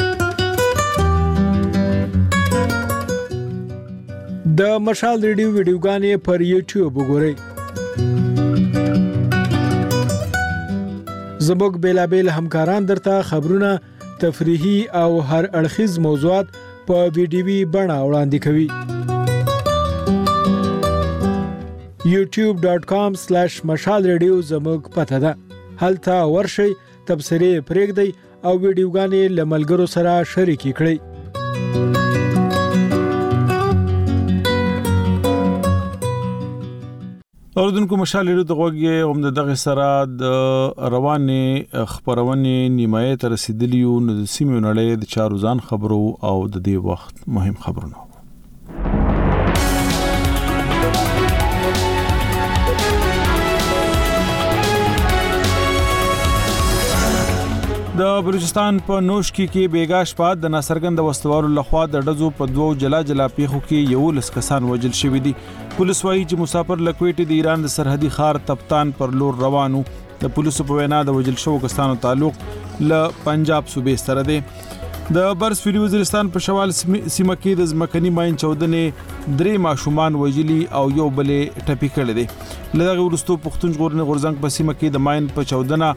S23: د مشال ریډیو ویډیوګانې پر یوټیوب وګورئ. زموږ بیلابیل همکاران درته خبرونه، تفریحي او هر اړخیز موضوعات په ویډیوي بڼه وړاندې کوي. یوټیوب ډاٹ کام سلیش مشال ریډیو زموږ پته ده. هلته ورشي تبصرې پرېږدئ او ویډیوګانې له ملګرو سره شریکې کړئ.
S1: اوردونکو مشال ریډیو د غوږی هم د دغه سره د روانې خبرونه نیمایه تر رسیدلیو نو د سیمې نړۍ د چارو ځان خبرو او د دې وخت مهم خبرونه. د بلوچستان په نوشکی کې بیګا شپه د ناصرګند وسوالو لخوا د ډزو په دوو جلا جلا پیښو کې یو لس کسان وژل شوی دي. پولیس وايي چې مسافر لکويټ د ایران د سرحدي ښار تپتان پر لور روانو. د پولیسو په وینا د وژل شوو کسانو تعلق له پنجاب صوبې سره دی. د برسفيري وزیرستان په شوال سیمه کې د ځمکني ماين چودنې درې ماشومان وژلي او یو بلې ټپي کړي دي. لږه ورستو پښتون ژغورنې غورځنګ په سیمه کې د ماين په چودنه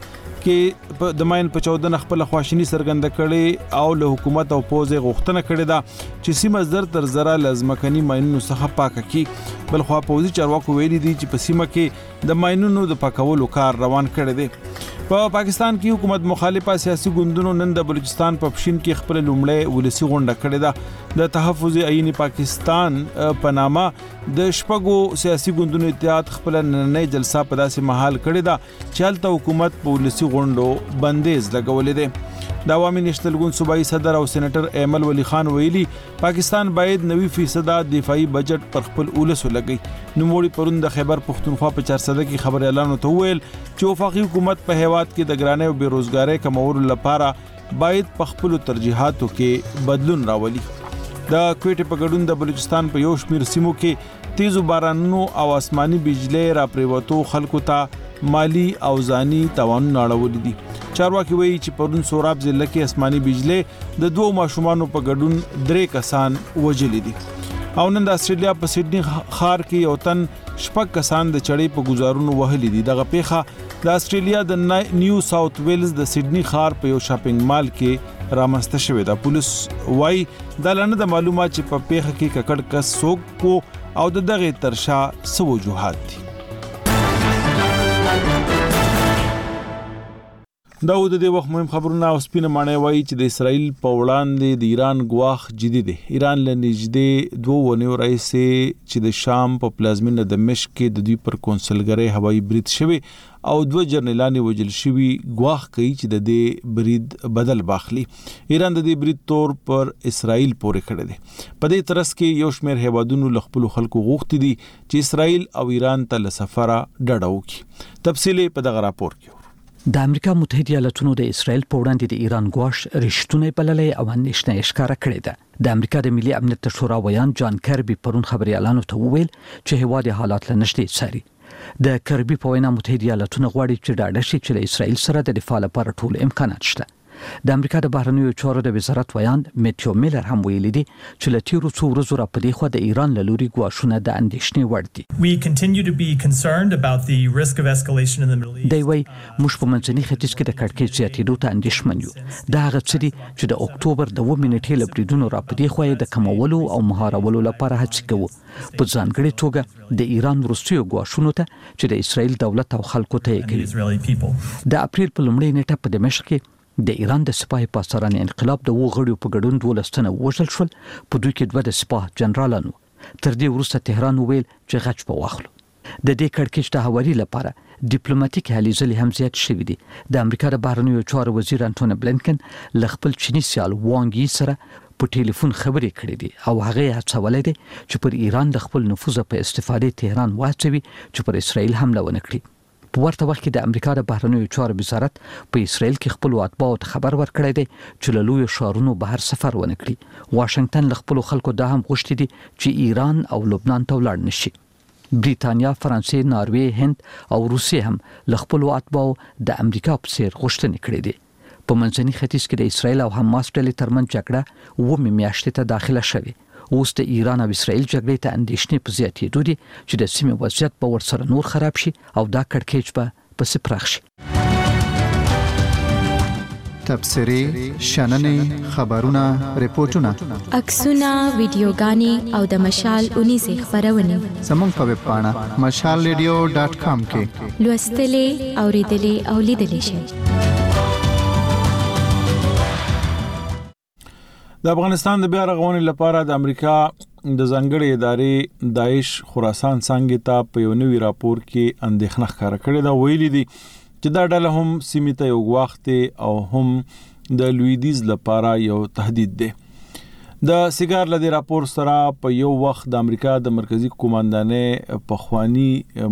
S1: کې د ماين په چودنه خپل خواشینی سرګند کړي او له حکومت او پوزې غوښتنه کړې ده چې سیمه زر تر زره لازمکني ماينونو څخه پاکه کړي. بل خو پوزي چارواکو ویلي دي چې په سیمه کې د ماينونو د پاکولو کار روان کړي دي. په پا پاکستان کې حکومت مخالفه سیاسي ګوندونو نن د بلوچستان په پښین کې خپل لومړی ولسی غونډه کړې ده. د تحفظ عین پاکستان په نامه د شپږو سیاسي ګوندونو اتحاد خپل نننۍ جلسه په داسې محل کړې ده چې هلته حکومت په ولسی غونډو بندیز لګولې ده. د عوامي نشنل ګوند صوبایي صدر او سېنیټر ایمل ولی خان ویلي پاکستان باید نوي فیصد دفاعي بجټ پر خپل ولس ولګي. نوموړي پرون د خیبر پښتونخوا په چار صد کې خبر اعلان وته ویل چې وفاقي حکومت په هیواد کې د ګرانۍ او بیروزګارۍ کمولو لپاره باید په خپل ترجیحاتو کې بدلون راولي. د کوټې په ګډون د بلوچستان په یو شمیر سیمو کې تیزو بارانونو او آسماني بجلی را پریوتو خلکو ته مالی او ځاني تاوانونه اړولې دي. چارواکي وایي چې پرون سوراب ضلع کې آسماني بجلی د دوه ماشومانو په ګډون درې کسان وژلي دي. او نن د استرالیا په سیډني ښار کې یو تن شپږ کسان د چړې په گزارونو وهلي دي. دغه پیښه د استرالیا د نیو ساوث ویلز د سیډني ښار په یو شاپینګ مال کې رامنځته شوې ده. پولیس وايي دا لنه د معلومات چې په پیښه کې ککړ کس څوک کو او د دغه ترشا سو وجوهات دي. دا و د دې وخت مهم خبرونه او سپینه معنی وایي چې د اسرایل په وړاندې د ایران ګواښ جدي دی. ایران له نږدې دوه ونیو راځي چې د شام په پلازمینه دمشق کې د دوی پر کونسلګرۍ هوایي برید شوی او دوه جرنیلان وژل شوي. ګواښ کوي چې د دې برید بدل باخلي. ایران د دې برید تور پر اسرایل پورې کړی دی. په دې ترڅ کې یو شمېر هیوادونو له خپلو خلکو غوښتي دي چې اسرایل او ایران ته له سفره ډډه وکړي. تفصیل په دغه راپور کې.
S3: د امریکا متحده ایالاتونو د اسرایل په وړاندې د ایران ګواښ رښتونه بللې او اندېښنه ښکاره کړې ده. د امریکا د ملي امنیت شورا ویان جان کربي پرون خبري اعلان ته وویل چې هواد حالات له نږدې څاري. د کربي په وینا متحده ایالاتونو غواړي چې ډاډه شي چې له اسرایل سره د دفاع لپاره ټول امکانات شته. د امریکا د بهرنیو چارو د وزارت ویان میټیو میلر هم ویلي دي چې له تیرو څو ورځو راپدې خو د ایران له لوري ګواښونه د اندېښنې وړ دي.
S4: We continue to be concerned about the risk of escalation in the Middle East.
S3: دی وایي موږ په منځني ختیځ کې د کړکېچ زیاتېدو ته اندېښمن یو. دا هغه څه دي چې د اکتوبر د اوه نیټې له بریدونو راپدې خو د کمولو او مهارولو لپاره هڅې کوو. په ځانګړې توګه د ایران وروستیو ګواښونو ته چې د اسرایل دولت او خلکو ته یې کوي. د اپریل په لومړۍ نیټه په دمشق کې د ایران د سپاه پاسداران انقلاب د وو غړیو په ګډون دولس تنه وژل شول. په دوی کې دوه د سپاه جنرالانو. تر دې وروسته تهران وویل چې غچ په واخلو. د دې کړکېچ د هواري لپاره ډیپلوماټیک هلې ځلې هم زیات شوي دي. د امریکا د بهرنیو چارو وزیر انټونی بلینکن له خپل چینی سیال وانګ یي سره په ټلیفون خبرې کړې دي او هغه یې هڅولې دي چې پر ایران د خپل نفوذ په استفاده تهران واچوي چې پر اسرائیل حمله ونه کړي. په ورته وخت کې د امریکا د بهرنیو چارو وزارت په اسرائیل کې خپل اتباعو ته خبر ورکړی دی چې له لویو ښارونو بهر سفر ونه کړي. واشنگټن له خپلو خلکو دا هم غوښتي دي چې ایران او لبنان ته ولاړ نشي. بریتانیا، فرانسې، ناروې، هند او روسیې هم له خپلو اتباعو د امریکا په څیر غوښتنې کړې دي. په منځني ختیځ کې د اسرائیل او حماس ډلې ترمنځ جګړه اوومې میاشتې ته داخله شوې. اوس د ایران او اسرائیل جګړې ته اندېښنې په زیاتېدو دي چې د سیمې وضعیت به ورسره نور خراب شي او دا کړکېچ به پسې پراخ شي.
S2: تبصرې شننې خبرونه ریپورتونه
S6: عکسونه ویډیوګانې او د مشال اونیزه خبرونه
S2: زموږ په ویب پاڼه مشال ریډیو ډاټ کام کې
S6: لوستلې اوریدلې او لیدلې شئ.
S1: د افغانستان د بیا رغونې لپاره د امریکا د ځانګړې ادارې داعش خراسان څنګه ته په یو نوی راپور کې اندېښنه ښکاره کړې ده. ویلي دي چې دا ډله هم سیمې ته یو وخت او هم د لویدیز لپاره یو تهدید دی. د سیګار لدی راپور سره په یو وخت د امریکا د مرکزی قوماندانې پخوانی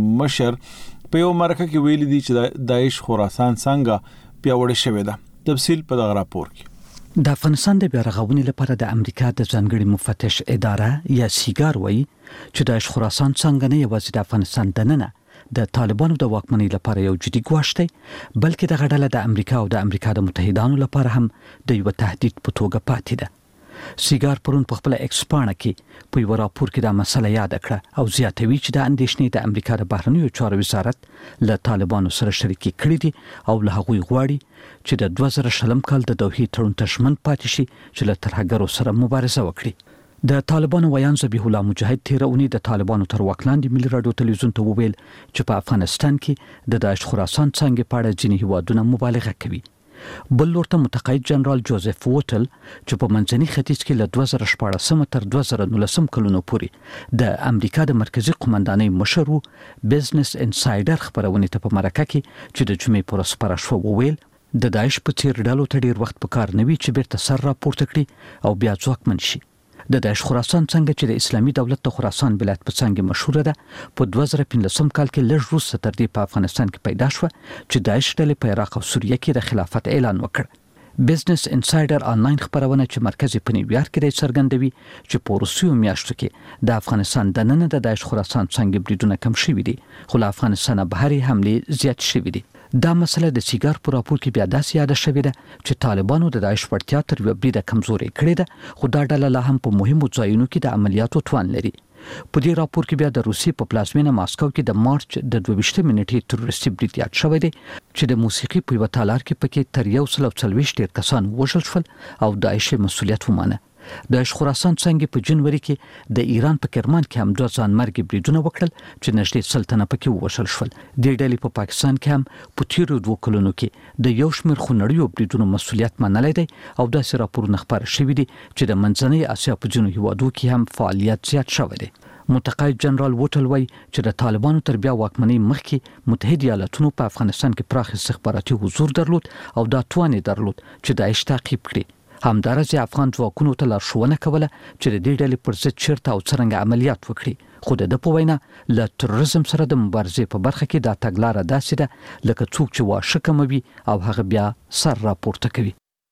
S1: مشر په یو مرکه کې ویلي دي چې داعش خراسان څنګه پیاوړی شوی ده. تفصیل په دغه راپور کې.
S3: د افغانستان د بیا رغونې لپاره د امریکا د ځانګړي مفتش اداره یا سیګار وایي چې د خراسان څنګه نه یوازې د افغانستان دننه د طالبانو د واکمنۍ لپاره یو جدي ګواښ دی، بلکې د غډله د امریکا او د امریکا د متحدانو لپاره هم د یو تهدید په توګه پاتې ده. سیګار پرون په خپل ایکس پاڼه کې په یو راپور کې دا مسله یاد کړه او زیاتوي چې د اندېښنې د امریکا د بهرنیو چارو وزارت له طالبانو سره شریکي کړې دي او له هغوی غواړي چې د دوه زره شلم کال د دوحې تړون ته ژمن پاتې شي چې له ترهګرو سره مبارزه وکړي. د طالبانو ویان ذبیح الله مجاهد تیر اونۍ د طالبانو تر واک لاندې ملي راډیو تلویزیون ته وویل چې په افغانستان کې د داعش خراسان څنګه په اړه ځینې هیوادونه مبالغه کوي. بل لورته متقاعد جنرال جوزف ووټل چې په منځني ختیځ کې له دوه زره شپاړسم تر دوه زره نولسم کلونو پورې د امریکا د مرکزی قوماندانۍ مشر وو، بزنس انسایډر خبرونه ته په مرکه کې چې د جمعې پر سپاره شو وویل د داعش په څیر ډلو ته ډیر وخت پکار نه وي چې بیرته سر راپورته کړي او بیا ځواکمن شي. د داعش خراسان څنګه چې د اسلامي دولت د خراسان ولایت په څنګه مشهور ده، په دوه زره پنځلسم کال کې لږ وروسته تر دې په افغانستان کې پیدا شو چې داعش ډلې په عراق او سوریه کې د خلافت اعلان وکړ. بزنس انسایډر آنلاین خبرونه چې مرکزی په نیویارک کې څرګندوي چې په روسیو میاشتو کې د افغانستان دننه د داعش خراسان څنګه بریدونه کم شوي دي، خو له افغانستان بهري حمله زیات شوي دي. دا مسله د سیګار په راپور کې بیا داسې یاد شوې ده چې طالبانو د داعش وړتیا تر یو بریده کمزوري کړې ده، خو دا ډله لا هم په مهمو ځایونو کې د عملیاتو توان لري. په دې راپور کې بیا د روسي په پلازمینه ماسکو کې د مارچ د دوه ویشتمې نیټې تروریستي برید یاد شوی دی چې د موسیقي په یو تالار کې پکې تر یو سل او څلوېښت ډیر کسان وژل شول او داعش مسؤلیت ومانه. د خراسان څنګه په جنوري کې د ایران په کرمان کې هم دوه ځانمرګي بریدونه وکړل چې نږدې سلطنه پکې ووژل شول. د ډلې په پاکستان کې هم په تیرو دوه کلونو کې د یو شمېر خونړیو بریدونو مسؤلیت منلی دی او داسې راپورونه خپاره شوي دي چې د منځنۍ اسیا په ځینو هیوادو کې هم فعالیت زیات شوی دی. متقاعد جنرال وټل وایي چې د طالبانو تر بیا واکمنۍ مخکې متحد ایالاتونو په افغانستان کې پراخ استخباراتي حضور درلود او دا توان درلود چې داعش تعقیب کړي. همدارنګه افغان ځواکونو ته لارښوونه کوله چې د دې ډلې پر ضد چیرته او څرنګه عملیات وکړي، خو د ده په وینا له تروریزم سره د مبارزې په برخه کې دا تګلاره داسې ده لکه څوک چې واښه کموي او هغه بیا سر راپورته کوي.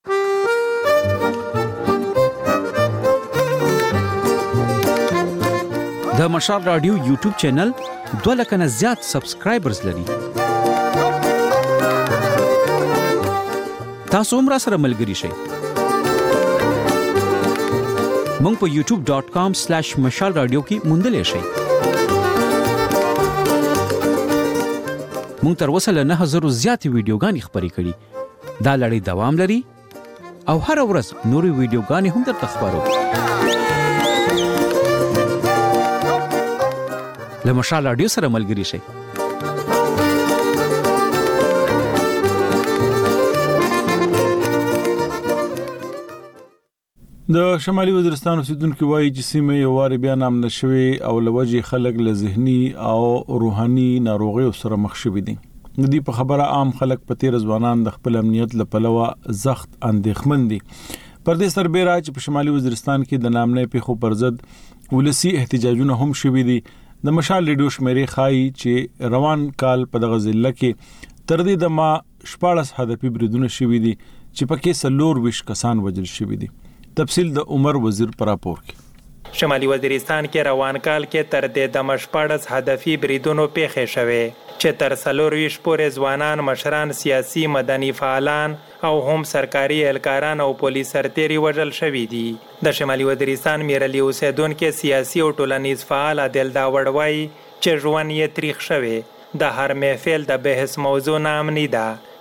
S5: د مشال رادیو یوټیوب چینل دوه لکه نه زیات سبسکرایبرز لري. تاسو هم را سره ملګري شئ. مونږ په یوټیوب ډاټ کام سلیش مشال رادیو کې موندلی شئ. مونږ تر اوسه له نهه زرو زیاتې ویډیوګانې خپرې کړي. دا لړۍ دوام لري او هره ورځ نورې ویډیوګانې هم درته خپرو. له مشال رادیو سره ملګري شئ.
S1: د شمالي وزیرستان اوسیدونکو وایي چې سیمه یو واري بیا نامنه شوې او لوجې خلک له ذهني او روحاني ناروغیو سره مخ شوي دي. د دې په خبره عام خلک په تیر ځوانان د خپل امنیت لپاره زخت اندېښمن دي. پر دې سربېره چې په شمالي وزیرستان کې د نامنې پیښو پر ضد ولسی احتجاجونه هم شوي دي. د مشال ریډیو شمیرې ښایي چې روان کال په دغه ضلع کې تر دې دمه شپاړس هدفي بریدونه شوي دي چې پکې څلور ویشت کسان وژل شوي دي. تفصیل د عمر وزیر پر راپور کې.
S7: شمالي وزیرستان کې روان کال کې تر دې د مشپاړس هدفي بریدونو پیښې شوې چې تر څلور ویشت پورې ځوانان، مشران، سیاسي مدني فعالان او هم سرکاري اهلکاران او پولیس سرتیري وژل شوي دي. د شمالي وزیرستان میرلي اوسیدونکو سیاسي او ټولنیز فعال عادل داوړ وایي چې ژوند یې تریخ شوی. د هر محفل د بحث موضوع نامنی ده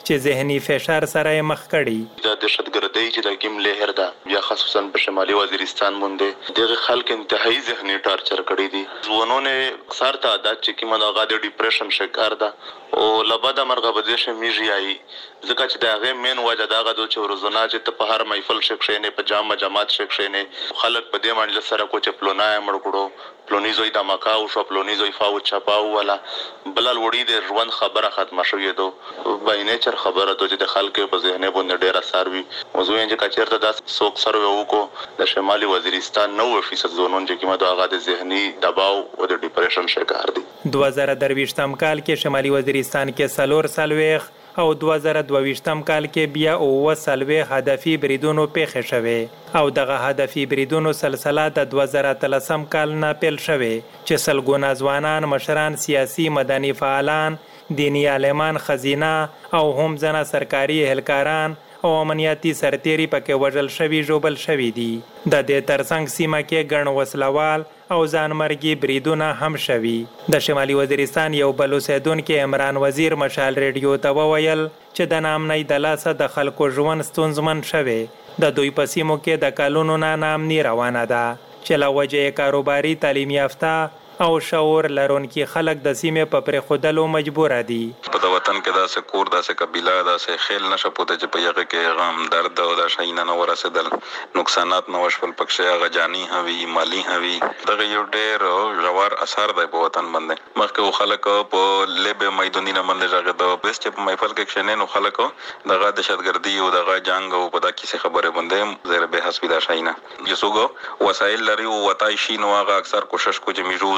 S7: چې ذهني فشار سره مخ کړي.
S8: د دهشتګردۍ چې د کوم لهر ده بیا خصوصا په شمالي وزیرستان باندې دغه خلک انتهایی ذهني ټارچر کړي دي. ځوانونه اکثر تعداد چې کومه دغه د ډیپریشن شکار ده او لبدا مرغه بده شمیږي آی ځکه چې دا غي مین وجه داغه د چورزونه چې ته په هر محفل شکشنه په جامه جماعت شکشنه خلک په دې باندې سره کو چې پلونای مړ کړو پلونی زوی د مکاو شو پلونی زوی فاو چپاو ولا بلل وړي د ژوند خبره ختمه شوې دو بای نیچر خبره د چې د خلکو په ذهن باندې ډیر اثر وي. موضوع یې چې کچرته د سوک سره وو کو د شمالي وزیرستان نو فیصد زونون چې کومه دغه د ذهني دباو او د ډیپریشن شکار دي.
S7: دوه زره درویشتم کال کې شمالي وزیرستان کې سلور سلويخ او دوه زره دویشتم کال کې بیا اوه سلويخ هدفي بریدونو پیښې شوې او دغه هدفي بریدونو سلسله د دوه زره اتلسم کال نه پیل شوې چې سلګونه ځوانان مشران سیاسي مدني فعالان دینی عالمان خزینه او هم ځنه سرکاري اهلکاران او امنیتي سرتيري پکې وژل شوي جوبل شوي دي. د دې ترڅنګ سیمه کې ګڼ وسلوال او ځانمرګي بریدونه هم شوي. د شمالي وزیرستان یو بل اوسیدونکي عمران وزیر مشال ریډیو ته وویل چې د نامنۍ د لاسه د خلکو ژوند ستونزمن شوی. د دوی په سیمو کې د کلونو نه نامني روانه ده چې له وجې کاروباري تعلیم یافته او شعور لرونکي خلک د سیمې په پرېښودلو مجبوره دي.
S9: په د وطن کې داسې کور داسې قبیله داسې خیل نشه پوته چې په یغه کې غم درد او د شاینه نه ورسېدل نقصانات نو وشول پکې هغه جانی هوي مالی هوي دغه یو ډېر ژور اثر دی په وطن باندې. مخکې خلک په لبه میدانونه باندې راغله د بیس چې په محفل کې کښنه نو خلک دغه دهشتګردي او دغه جنگ او په دغه کیسه خبره باندې زیر به حسب د شاینه جسوګو وسایل لري او وتای شي نو هغه اکثر کوشش کوي چې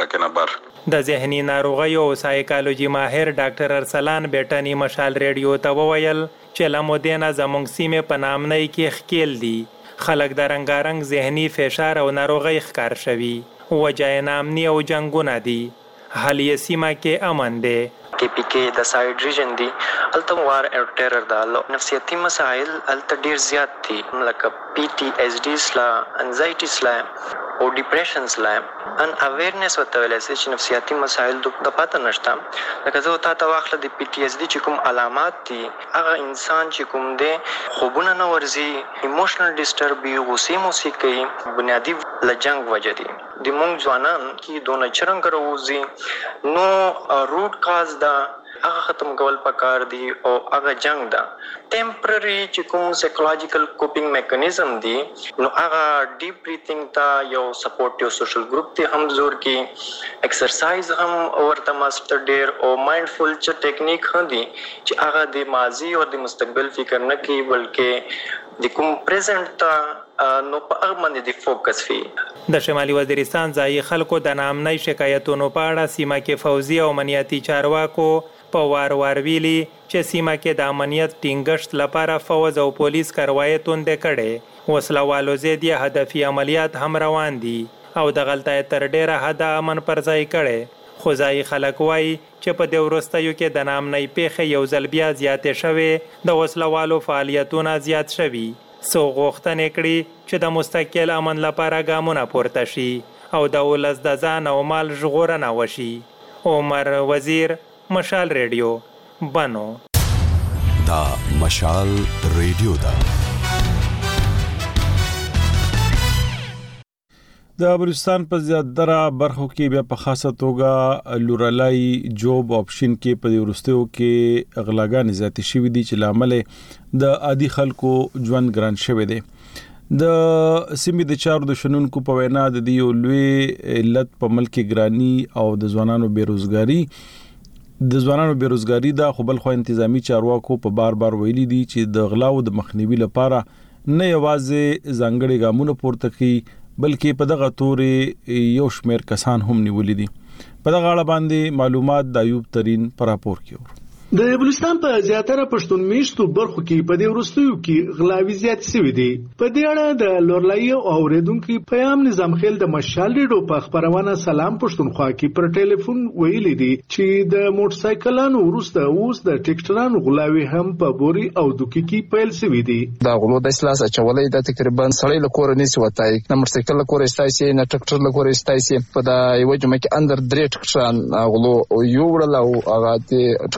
S7: د ذهني ناروغیو او سایکالوجي ماهر ډاکټر ارسلان بیٹانی مشال ریډیو ته وویل چې لمودینه زموږ سیمه په نامنۍ کې خکیل دي. خلک د رنگارنګ ذهني فشار او ناروغي ښکار شوي. وجه نامني او جنگونه دي. حال یې سیمه کې امن دی.
S11: کې پی کې د ساید ریجن دی الته وار او ټیرر د نفسیاتي مسایل الته ډیر زیات دي لکه پی ټی ایس ډی سلا انزایټی سلا او ډیپریشن سلا ان اویرنس وته ولې چې نفسیاتي مسایل د پاتې نشته. لکه زه ته تا واخله د پی ټی ایس ډی چې کوم علامات دي هغه انسان چې کوم دی خوبونه نه ورزي ایموشنل ډیسټربي غوسه موسیقي بنیادی لجنګ وجه دي. د مونږ ځوانان کې دونه چرنګ راوځي نو روټ کاز دا هغه ختم کول پکار دي او هغه جنگ دا ټیمپرری چې کوم سایکولوژیکل کوپینګ میکانیزم دي نو هغه ډیپ بریثینګ تا یو سپورټیو سوشل ګروپ ته هم زور کې ایکسرسایز هم ورته ماستر ډیر او مایندفول چې ټیکنیک هم دي چې هغه د ماضی او د مستقبل فکر نه کوي بلکې د کوم پریزنټ تا نو په هغه باندې د فوکس وي.
S7: د شمالي وزیرستان ځایي خلکو د نامنۍ شکایتونو په اړه سیمه کې فوزي او امنیتي چارواکو په وار وار ویلي چې سیمه کې د امنیت ټینګښت لپاره فوز او پولیس کاروایی توندې کړې. وسلوالو ضد هدفي عملیات هم روان دي او د غلطۍ تر ډیره حده امن پر ځای کړي. خو ځایي خلک وایي چې په دې وروستیو کې د نامنۍ پیښې یو ځل بیا زیاتې شوې د وسلوالو فعالیتونه زیات شوي. څو غوښتنې کړي چې د مستقل امن لپاره ګامونه پورته شي او د ولس د ځان او مال ژغورنه وشي. عمر وزیر مشال ریډیو بنو.
S24: دا مشال ریډیو دا
S1: د بلوچستان په زیاتره برخو کې بیا په خاصه توګه لورالای جوب آپشن کې په ورستیو کې اغلاګان زیاتې شوې دي چې لامل د عادي خلکو ژوند ګران شوی دی. د سیمې د چارو د شنونکو په وینا د دې لوی علت په ملک ګرانی او د ځوانانو بیروزګاری د ځوانانو بیروزګاری دا خو بل خو انتظامی چارواکو په بار بار ویلي دي چې د غلاو د مخنیوي لپاره نه یوازې ځانګړي ګامونه پورته کوي بلکې په دغه تورې یو شمېر کسان هم نیولې دي. په دغه اړه باندې معلومات د ایوب ترين پر راپور کې
S25: د بلوچستان په زیاتره پښتون میشتو برخو کې په دې ورستیو کې غلاوي زیات شوي دي. په دې اړه د لورلای او اوریدونکو پیام نظام خیل د مشال ریډیو په خبرونه سلام پښتونخوا کې پر ټلیفون ویلي دي چې د موټر سایکلانو ورسته اوس د ټریکټرانو غلاوي هم په بوري او دوکي کې پیل شوي دي.
S26: دا غلو د اسلاس اچولې د تقریبا سړی له کور نه سوتای نه موټر سایکل له کور استایسي نه ټریکټر له کور استایسي په دا یو جمع کې اندر درې ټریکټران غلو یو وړل او هغه د ټریکټرانو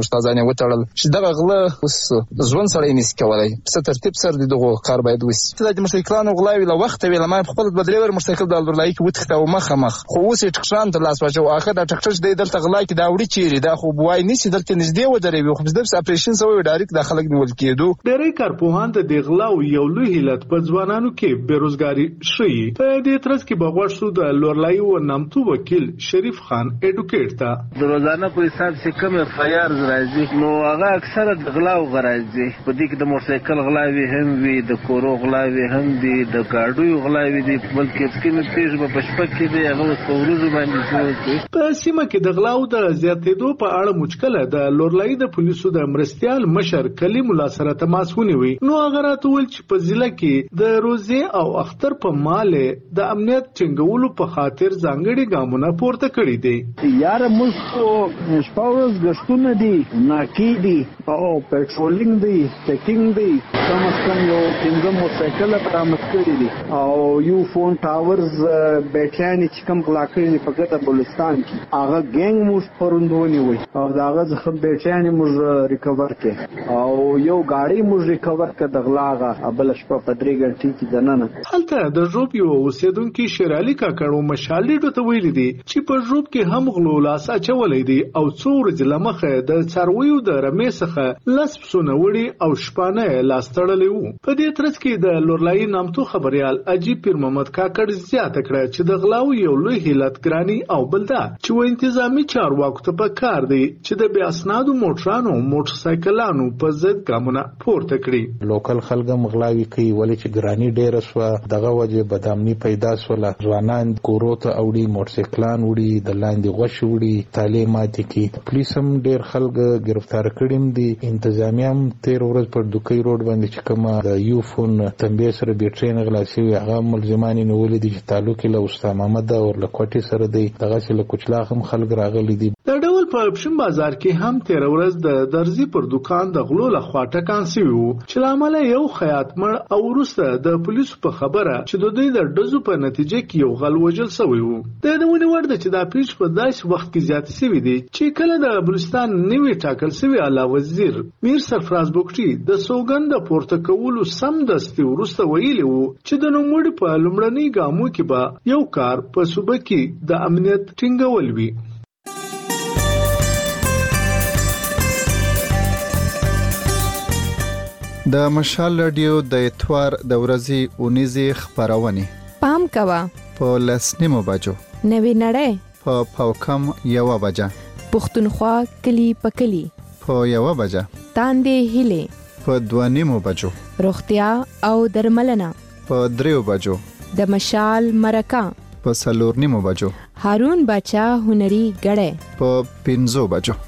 S26: استادانه وټړل چې دغه غله اوس ځوان سړی نس کولای څه ترتیب سره دغه کار باید وسی د موټرسایکلانو غلاوي له وخت ویل ما خپل بدلیور موټرسایکل د لورلای کې وتخته او مخه مخ خو اوس ټکشان ته لاس واچو اخر د ټکټر دی دلته غلا کې دا وړي چیرې دا خو بوای نسی دلته نږدې ودرې خو د اپریشن سوی ډایرکټ د خلک نیول کېدو
S25: ډېری کارپوهان د دې غلاو یو لوی علت په ځوانانو کې بیروزګاری شي په دې ترڅ کې بغوښ شو د لورلای او نامتو وکیل شریف خان اډوکیټ تا
S10: د روزانه په حساب چې کوم فایار راځي نو هغه اکثره د غلاو غراځي په دې کې د موټرسایکل غلاوي هم وي د کورو غلاوي هم دي د ګاډیو غلاوي دي بلکې سکینه تیز په پشپک کې دی هغه په ورځو باندې شوی
S25: په سیمه کې د غلاو د زیاتېدو په اړه مشکله د لورلای د پولیسو د مرستيال مشر کلیم الله سره تماس ونیوي نو هغه راتول چې په ضلع کې د روزي او اختر په مال د امنیت ټینګولو په خاطر ځانګړي ګامونه پورته کړی دي
S10: یار موږ کو شپاورز غشتونه دي ناکی دي او پټرولینګ دي چیکینګ دي کم از کم یو څنګه موټرسایکل په امسکړي دي او یو فون ټاورز بیٹریانی چې کوم غلا کړی په ګټه بلوچستان کې هغه ګنګ موږ پروندونی وي او داغه ځخه بیٹریانی موږ ریکور کړ او یو گاڑی موږ ریکور کړ د غلاغه بل شپه په درې غنټې کې دننه
S25: هلته د ژوب یو اوسیدونکو شیرالي کاکړو مشالې ډوته ویل دي چې په ژوب کې هم غلو لاس اچولې دي او څو ورځې لمخه د څارویو د رمې څخه لسب سونوړي او شپانه لاس تړلې وو په دې ترڅ کې د لورلای نامتو خبريال اجي پیر محمد کاکړ زیاته کړه چې د غلاو یو لوی هیلت ګرانی او بلدا چې و انتظامی چارواکو ته پکار دی چې د بیا اسنادو موټرانو موټرسایکلانو په ضد ګامونه پورته کړي
S12: لوکل خلک مغلاوي کوي ولې چې ګرانی ډېر شو دغه وجه بدامني پیدا شوله ځوانان کورو ته اوړي موټرسایکلان وړي د لاندې غوښ وړي تعلیمات کې پولیس هم ډېر خلک گرفتار کړي دي انتظامیه هم تیر ورځ پر دوکۍ روډ باندې چې کومه د یو فون تنبیه سره بیټرین غلا شوی هغه ملزمانی نیولې دي چې تعلق له استاد محمد او لکوټي سره دی دغه چې له کوچلا هم خلک راغلي دي
S25: د ډول په پښم بازار کې هم تیر ورځ د درزي پر دکان د غلو له خوا ټکان شوی وو چې لامل یو خیاط مړ او وروسته د پولیسو په خبره چې د دوی د ډزو په نتیجه کې یو غل وژل شوی وو د دونه ورده چې د پیښ په داسې وخت کې زیات شوی دی چې کله د بلوچستان نیوي ټاکل شوی اعلی وزیر میر سرفراز بوکټي د سوګند پورته کولو سم دستي وروسته ویلي وو چې د نوموړي په لومړني ګامو کې به یو کار په صوبه کې د امنیت ټینګول وي
S2: د مشال رادیو د اتوار د ورځې اونیزه خبرونه
S6: پام کوا
S2: په لسنیمو بجو
S6: نوی نړۍ
S2: په پاوکم یو بجه
S6: پښتونخوا کلی پکلی
S2: په یو بجه
S6: تاندې هله
S2: په دوانیمو بجو
S6: روغتیا او درملنه
S2: په دریو بجو
S6: د مشال مرکه
S2: په سلور نیمو بجو
S6: هارون بچا هنري غړې
S2: په پنځو بجو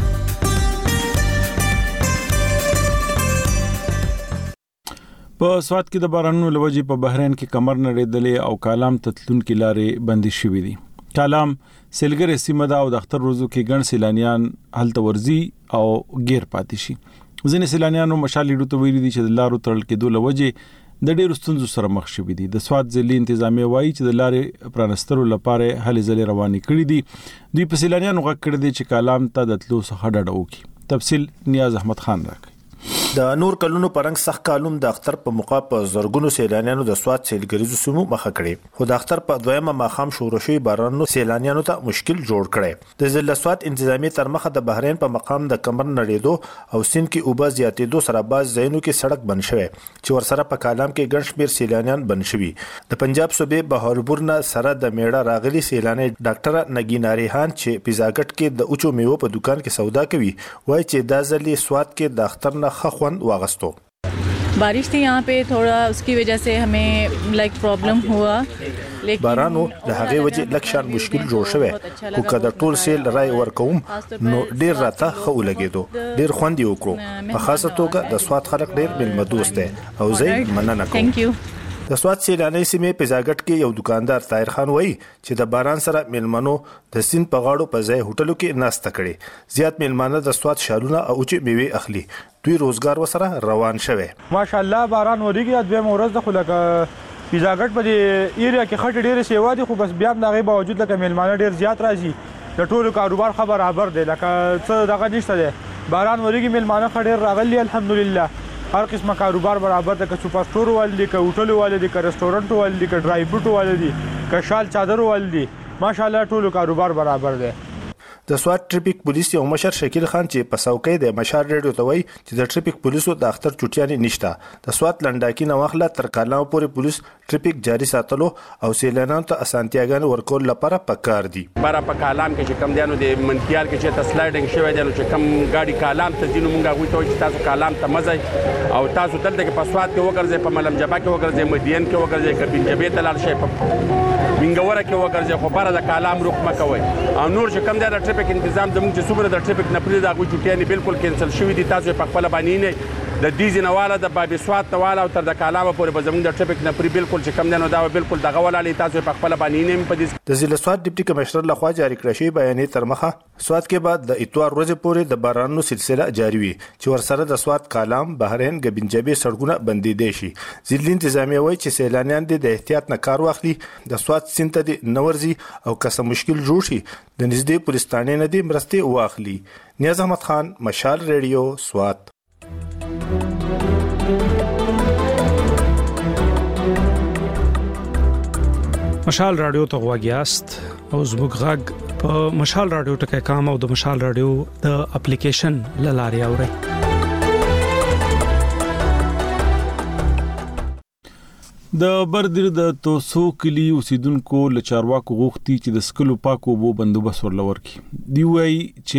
S1: په سواد کې د بارانونو لوجې په بحرین کې کمر نړیدلې او کالام تتلون کې لارې بندي شوې دي. کالام سیلګر سیمه دا او د اختر روزو کې ګڼ سیلانیان هلته ورزي او غیر پاتې شي. ځینې سیلانیانو مشالې ډوته ویلي دي چې د لارو تړل کېدو لوجې د ډېرو ستونزو سره مخ شوي دي. د سواد ځلي انتظامیه وایي چې د لارې پرانسترو لپاره هلې ځلې روانې کړي دي. دوی په سیلانیانو غږ کړی دی چې کالام ته د تلو څخه ډډه وکړي. تفصیل نیاز احمد خان راکړي.
S13: د نور کلونو پرنګ سخت کالوم د اختر په موقع په زرګونو سیلانیانو د سواد سیلګریزو سیمو مخه کړي خو د اختر په دویمه ماخام شروع شوی بارانونو سیلانیانو ته مشکل جوړ کړي. د ضلع سواد انتظامی تر مخه د بحرین په مقام د کمر نړیدو او سین کې اوبه زیاتېدو سره باز ځایونو کې سړک بند شوی چې ورسره په کالام کې ګڼ شمېر سیلانیان بند شوي. د پنجاب صوبې بهاولپور نه سره د میړه راغلي سیلانی ډاکټر نگینا ریحان چې پیزاګټ کې د اوچو میوه په دکان کې سودا کوي وایي چې دا ځلې سواد کې د اختر نه خخوند واغ
S15: बारिश थी यहाँ पे थोड़ा उसकी वजह से हमें लाइक प्रॉब्लम हुआ
S13: بارانو د هغه وجه لکشان مشکل جوړ شوی خو کله ټول سیل رای ورکوم نو ډیر راته خو لګیدو ډیر خوند یو کړو په خاصه توګه د سواد خلک ډیر ملمه دوست دي او زه مننه کوم.
S15: ثانک یو.
S13: د سواد سیلانی سیمې پیزاګټ کې یو دکاندار طاهر خان وایي چې د باران سره ملمنو د سین په غاړو په ځای هوټلو کې ناشته کړي. زیات ملمانه د سواد شالونه او چې میوه اخلي دوی روزګار وسره روان شوه.
S22: ماشاءالله باران وریږي د مورز د خلک پیزاګټ په ایریا کې خټ ډېر سیوا دي خو بس بیا دغه باوجود لکه ملمانه ډېر زیات راځي د ټولو کاروبار خبر برابر دی لکه څه دغه نشته دی
S14: باران ورېږي میلمانه ښه ډېر راغلي الحمدلله هر قسمه کاروبار برابر ده که سوپر سټور والي دي که هوټلو والي دي که رستورانټ والي دي که ډرای فروټ والي دي که شال چادر والي دي ماشاءالله ټولو کاروبار برابر دی
S13: د سوات ټریفیک پولیس یو مشر شکیل خان چې په څوکۍ د مشال ریډیو ته وایي چې د ټریفیک پولیسو د اختر چوټیانې نشته د سوات لنډاکي نه واخله تر کالاو پورې پولیس ټریفیک جاري ساتلو او سیلانیانو ته اسانتیاګانې ورکول لپاره پکار دي
S16: بارا په کالام کې چې کم دیانو د منکیال کې چې تسلایډینګ شوی دی نو چې کم گاډي کالام ته ځینو مونږ غوي ته چې تاسو کالام ته مزه او تاسو دلته کې په سوات کې وګرځي په ملم جبا کې وګرځي مدین کې وګرځي کبین جبې ته لاړ شي په منګوره کې وګرځي خو بار د کالام رخ مکوي او نور چې کم دی د ټریفیک تنظیم زموږ چې څومره د ټریفیک نه پرې دا غوي چټیانې بالکل کینسل شوې دي تاسو په خپل باندې نه د دیزی نواله د بابي سوات نواله او تر د کالامه پورې به زموږ د ټریفیک نه پرې بالکل چې کم دی نو دا بالکل دغه ولالي تاسو په خپل باندې نه په دې
S13: د ضلع سوات ډیپټي کمشنر لخوا جاری کړی شوی بیانیه تر مخه سوات کې بعد د اتوار ورځې پورې د بارانونو سلسله جاری وي چې ورسره د سوات کالام بحرین ګبنجبې سړکونه بندې دي شي ضلع انتظامیه وایي چې سیلانیان د احتیاط نه کار واخلي د سوات سیند ته د نورزي او کسه مشکل جوړ شي د نږدې پولیس ثانې نه دي مرستې واخلي نیاز احمد خان مشال ریډیو سوات
S17: مشال رادیو ته غواګیاست او زموږ غږ په مشال رادیو ټکي کام او د مشال رادیو د اپلیکیشن لاري اوري
S1: د بردر د توسو کلی اوسیدونکو له چارواکو غوښتي چې د سکلو پاکو بو بندوبست ورلور کی دی وای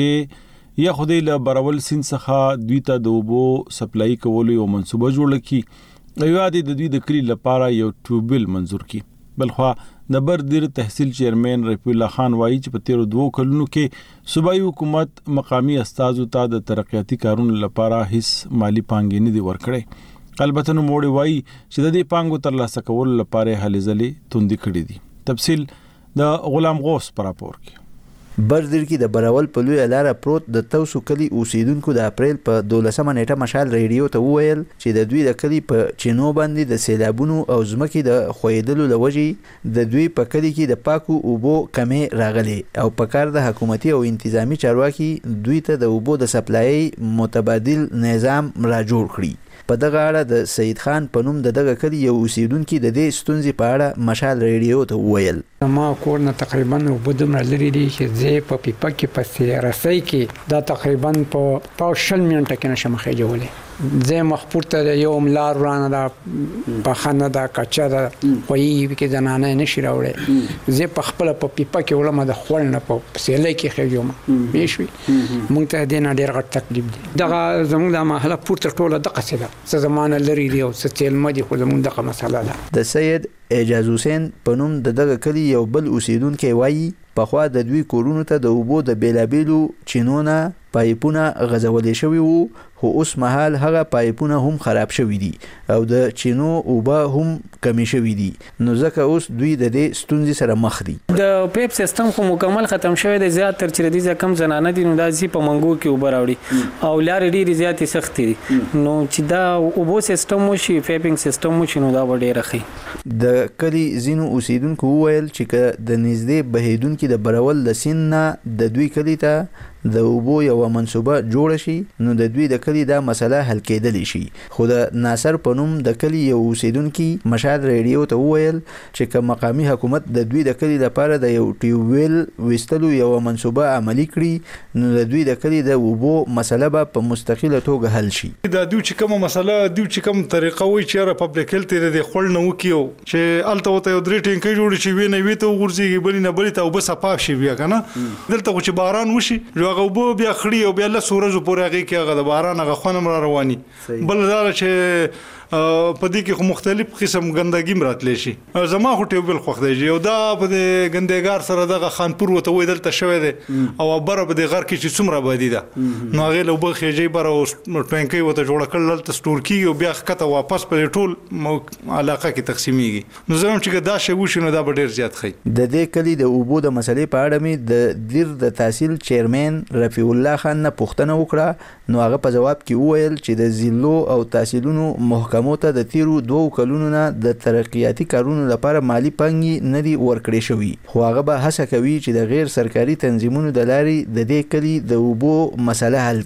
S1: چې یا خدای له برول سین څخه دوی ته د وبو سپلای کولو یو منصوبه جوړ کی ایوا د دوی د کلی لپاره یو ټوبل منزور کی بلخوا د بردر تحصیل چیرمن رفیع الله خان وایي چې په تیرو دوه کلونو کې صوبایي حکومت مقامی استازو ته د ترقیاتي کارونو لپاره هیڅ مالی پانګې نه دی ورکړې البته نو موړي وایي چې د دې پانګو ترلاسه کولو لپاره هلې ځلې توندې کړې دي تفصیل د غلام غوث پر راپور کې
S18: بردر کې د براول په لوی لاره پروت د توسو کلی اوسیدونکو د اپریل په دولسمه نیټه مشال ریډیو ته وویل چې د دوی د کلی په چینو باندې د سیلابونو او ځمکې د خویدلو لوجې د دوی په کلی کې د پاکو اوبو کمې راغلي او په کار د حکومتي او انتظامی چارواکي دوی ته د اوبو د سپلای متبادل نظام را جوړ کړي په دغه اړه د سید خان په نوم د دغه کلی یو اوسیدونکو د دې ستونزې په اړه مشال ریډیو ته وویل
S20: ما کور نه تقریبا وبدم لري دي چې زه په پیپا کې په سیرسي کې دا تقریبا په پاوشل منټه کې نشم خېجولې زه مخپور ته یو ملار ورانه دا په خانه دا کچا دا وایي کې زنانه نشي راوړې زه په خپل په پیپا کې ولم د خپل نه په سیلې کې خېجوم بيشوي مونږ ته دې نه ډېر غټ تکلیف دي دغه زموږ د محله پورته ټوله د قصیده څه زمانه لري دی او څه تل مدي خو زموږ دغه مسله ده
S18: د سید اعجاز حسین په نوم د دغه کلی یو بل اوسیدونکو وایي په خوا د دوی کورونو ته د اوبو د بیلابیلو چینونه پایپونه غځولې شوی وو خو اوس مهال هغه پایپونه هم خراب شوی دي او د چینو اوبه هم کمی شوی دي نو ځکه اوس دوی د دې ستونزې سره مخ دي
S21: د پیپ سیستم خو مکمل ختم شوی دی زیات تر چې د کم زنانه دي نو د زی په منګو کې اوبه راوړي او لارې ډېرې زیاتې سخت دي نو چې دا اوبو سیستم وشي پیپینګ سیستم وشي نو دا ډېر ښه
S18: د کلی زینو اوسیدونکو وویل چې د نږدې بهیدونکو د برول د سین نه د دوی کلی ته د اوبو یو منصوبه جوړ شي نو د دوی د کلی دا مسله حل کېدلی شي خو د ناصر پنوم د کلی یو اوسیدونکو مشال ریډیو ته وویل چې که مقامی حکومت د دوی د کلی لپاره د یو ټیوبویل وستلو یو منصوبه عملی کړي نو د دوی د کلی د اوبو مسله به په مستقله توګه حل شي
S27: دا دوی چې کومه مسله دوی چې کوم طریقه وي چې را پبلک هیلث د خپل نو کیو چې الته وته یو درې ټینګي جوړ شي ویني وي ته ورځي بلی نه بلی ته وب صفا شي بیا کنه دلته چې باران وشي هغه وب بیا خړی او بیا له سورج پورې هغه کې هغه د باران هغه خونم را رواني بل دا چې په دې کې خو مختلف قسم ګندګي مراتلی شي زما خو ټیوبل خوښ دی او دا په دې ګندګار سره دغه خانپور وته وې دلته شوی دی او بره په دې غر کې چې څومره بادي ده نو هغه له وبخ یې بره او ټینکي وته جوړ کړل دلته سٹور کیږي او بیا کته واپس په ټول علاقه کې تقسیمیږي نو زموږ چې دا شی وشي نو دا به ډیر زیات خي
S18: د دې کلی د اوبو د مسلې په اړه می د دیر د تحصیل چیرمن رفیع الله خان نه پوښتنه وکړه نو هغه په جواب کې وویل چې د ضلعو او تحصیلونو محکمو ته د تیرو دوه کلونو نه د ترقیاتي کارونو لپاره مالی پنګي نه دی ورکړې شوی خو هغه به هڅه کوي چې د غیر سرکاري تنظیمونو د لارې د دې کلی د اوبو مسله حل کړي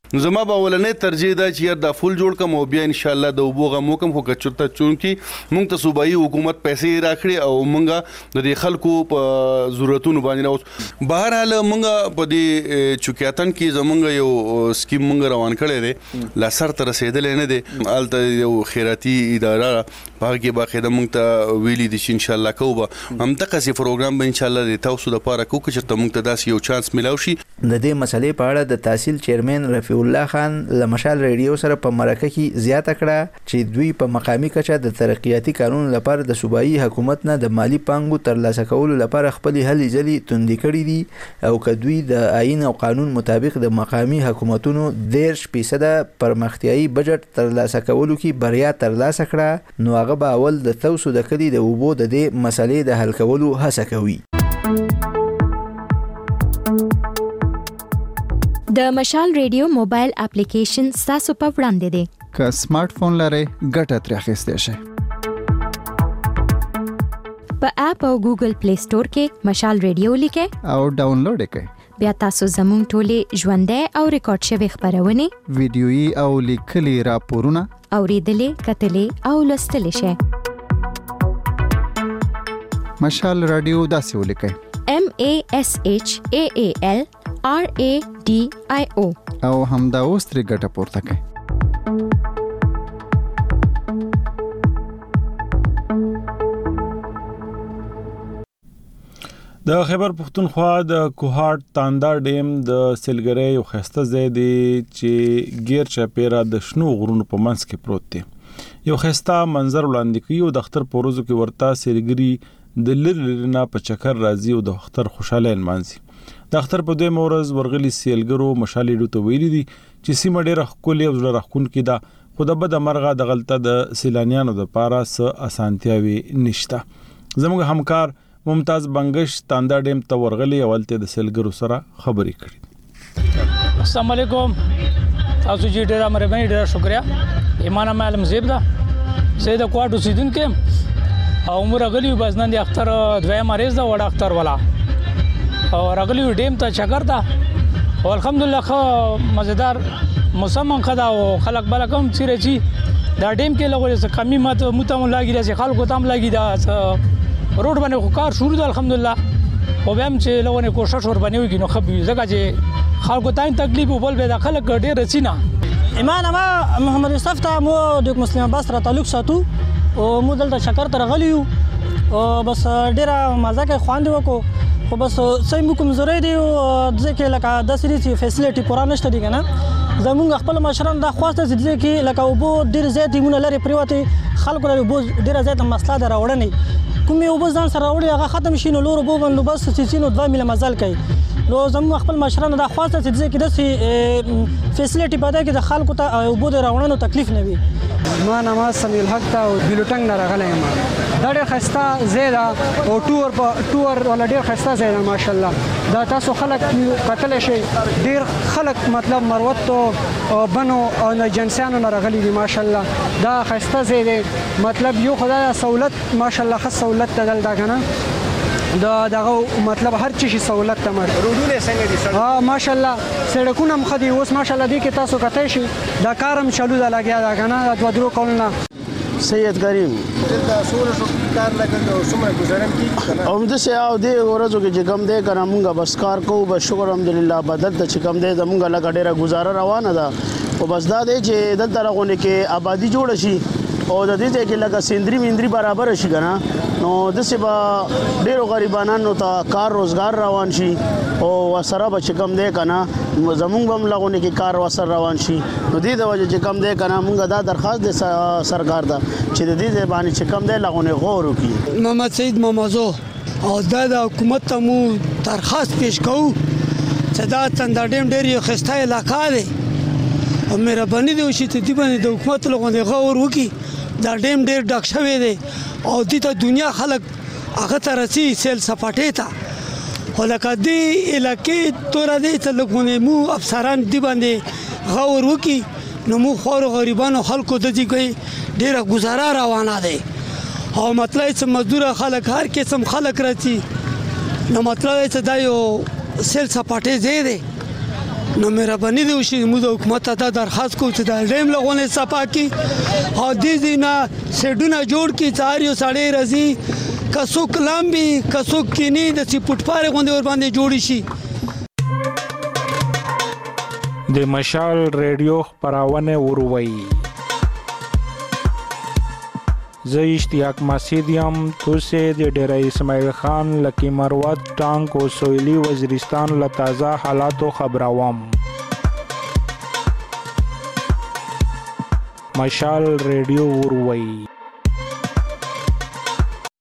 S3: نو زما به ولنې ترجیح ده چې یار دا فول جوړ کوم او بیا ان شاء الله د اوبو غمو کوم خو کچرته چون کې مونږ ته صوبایي حکومت پیسې راکړي او مونږه د دې خلکو په ضرورتونو باندې اوس بهر حال مونږه په دې چوکیاتن کې زمونږ یو سکیم مونږ روان کړی دی لا سر تر رسیدلې نه دی الته یو خیراتي اداره په کې باقاعده مونږ ته ویلي دي چې ان شاء الله کوو هم دغه سي پروګرام به ان شاء الله د تاسو لپاره کوو چې ته مونږ ته داسې یو چانس ملاوي شي
S18: د دې مسلې په اړه د تحصیل چیرمن رفیع الله خان له مشال ریډیو سره په مرکه کې زیاته کړه چې دوی په مقامی کچه د ترقیاتي قانون لپاره د صوبایي حکومت نه د مالی پانګو ترلاسه کولو لپاره خپل هلې ځلې توندې کړې دي او که دوی د آئین او قانون مطابق د مقامی حکومتونو دیرش فیصد پرمختیایي بجټ ترلاسه کولو کې بریا ترلاسه کړه نو هغه به اول د توسو د کلی د اوبو د دې مسلې د حل کولو هڅه کوي.
S4: د مشال ریډیو موبایل اپلیکیشن تاسو په وړاندې دی.
S2: که سمارټ فون لرئ ګټه ترې اخیستی شئ.
S4: په اپ او ګوګل پلی سٹور کې مشال ریډیو لیکئ
S2: او ډاونلوډ یې کړئ.
S4: بیا تاسو زموږ ټولې ژوندۍ او ریکارډ شوي خبرونه
S2: ویډیويي او لیکلي راپورونه
S4: اوریدلې کتلې او لوستلې شئ.
S2: مشال رادیو داسې ولیکئ
S4: M A S H A A L R A D I O
S2: او همدا اوس ترې ګټه پورته کړئ.
S1: د خیبر پختونخوا د کوهاټ تاندا ډیم د سیلګری یو خسته ځای دی چې غیر چاپیرا د شنو غرونو په منځ کې پروت دی. یو خسته منظر وړاندې کوي او د اختر پروزو کې ورته سیلګری د لرلرنا په چکر راځي او د اختر خوشاله انمانځي. د اختر په دوی مورز ورغلي سیلګرو مشالې ډوته ویلي دي چې سیمه ډیره ښکلې او زړه راښکونکې ده خو د بد مرغه د غلطه د سیلانیانو د پاره څه اسانتیاوي نشته. زموږ همکار ممتاز بنگش تاندا ډیم ته ورغلي اولته د سیلګرو سره خبرې کړې.
S5: السلام علیکم تاسو چې ډیره مهرباني ډیره شکریا. ایمان معلم زیب ده سید کوټ اوسیدونکو او عمر غلی بزنن د اختر دوی مریض دا وړ اختر ولا او رغلی ډیم ته چکر تا او الحمدلله خو مزیدار موسم خدا او خلق بل کوم چیرې چی دا ډیم کې لګول څه کمی مت متم لاګی راځي خلکو تام لاګی دا روډ باندې خو کار شروع ده الحمدلله او هم چې لونه کوشش ور باندې وګینو خو ځکه چې خلکو ته تکلیف وبول به خلک ډیر رسینا.
S8: ایمان ما محمد یوسف ته مو د مسلمان عباس را تعلق ساتو او مو دلته شکر تر غلیو او بس ډیره مزه کې خواندې وکړو خو بس سیم کوم ضروري دی ځکه لکه د سری فیسیلیټي پورا نشته دي کنه زمونږ خپل مشران دا خواسته ځکه لکه وبو ډیر زیات ایمونه لري پریوته خلکو لري وبو ډیر زیات مسله دراوړنی کوم یو بس ځان سره وړي هغه ختم شي نو لور وبو نو بس سچینو دوه میله مزل کوي نو زموږ خپل مشران دا خواسته ځکه د فیسیلیټي پیدا کې د خلکو ته وبو دراوړنو تکلیف نه وي.
S20: ما نماز سمیل حق ته او بیلوټنګ نه راغلی یم. دا ډېر ښایسته ځای ده او ټور په ټور والا ډېر ښایسته ځای ده ماشاءالله. دا تاسو خلک کتلی شئ ډېر خلک مطلب مروتو او بنو او جنسیانو نه راغلي دي ماشاءالله. دا ښایسته ځای دی مطلب یو خدای سہولت ماشاءالله ښه سہولت ته دلته که نه دا دغه مطلب هر چی شي سہولت ته مر
S8: روډونه څنګه دي
S20: ها ماشاءالله سړکونه هم خدي اوس ماشاءالله دي کې تاسو کته شي دا کارم چالو دا لګیا دا کنه دا درو کولنه
S8: سید کریم دا سور شو کار لګل او سمه گزارم کی
S9: او د سه او دی ورځو کې چې کم دی کنه مونږه بس کار کوو بس شکر الحمدلله بدل ته چې کم دی زمونږه لګ ډیره گزاره روانه ده او بس دا دی چې دلته راغونه کې آبادی جوړ شي او د دې کې لګه سندري مندري برابر شي کنه نو د سبا ډیرو غریبانو ته کار روزګار روان شي او وسره به کم دی کنه زمونږ هم لغونه کې کار وسره روان شي نو دې د وجه چې کم دی کنه مونږ دا درخواست د سرکار ته چې د دې باندې چې کم دی لغونه غور وکړي.
S19: محمد سید ممازو او د حکومت ته مو درخواست پیش کوو چې دا تندا ډیم ډیر یو خسته علاقہ دی او مهرباني دی چې ته دې باندې د حکومت لغونه غور وکړي. دا ډیم ډیر ډک شوی دی او د دنیا خلک هغه ته رسي سیل سپاټې ته خو لکه دې علاقې توره دی ته لږونه مو افسران دې باندې غور وکړي نو مو خوارو غریبانو خلکو د دې کوي ډیره ګزاره روانه دی او مطلب چې مزدور خلک هر قسم خلک راځي نو مطلب چې دا یو سیل سپاټې ځای دی نو مهرباني دی وشي موږ د حکومت ته دا درخواست کوو چې دا ډیم لغونه صفا کی او دې ځینه سیډونه جوړ کی چار یو ساړې رزي کسو کلامبي کسو کینی د سی پټپاره غونډه ور باندې جوړی شي.
S7: د مشال ریډیو خبرونه وروي زه اشتیاق مسیدیم توسه د ډیره اسماعیل خان لکی مروت ټانک او سویلی وزیرستان له تازه حالاتو خبروم. مشال ریډیو وروي.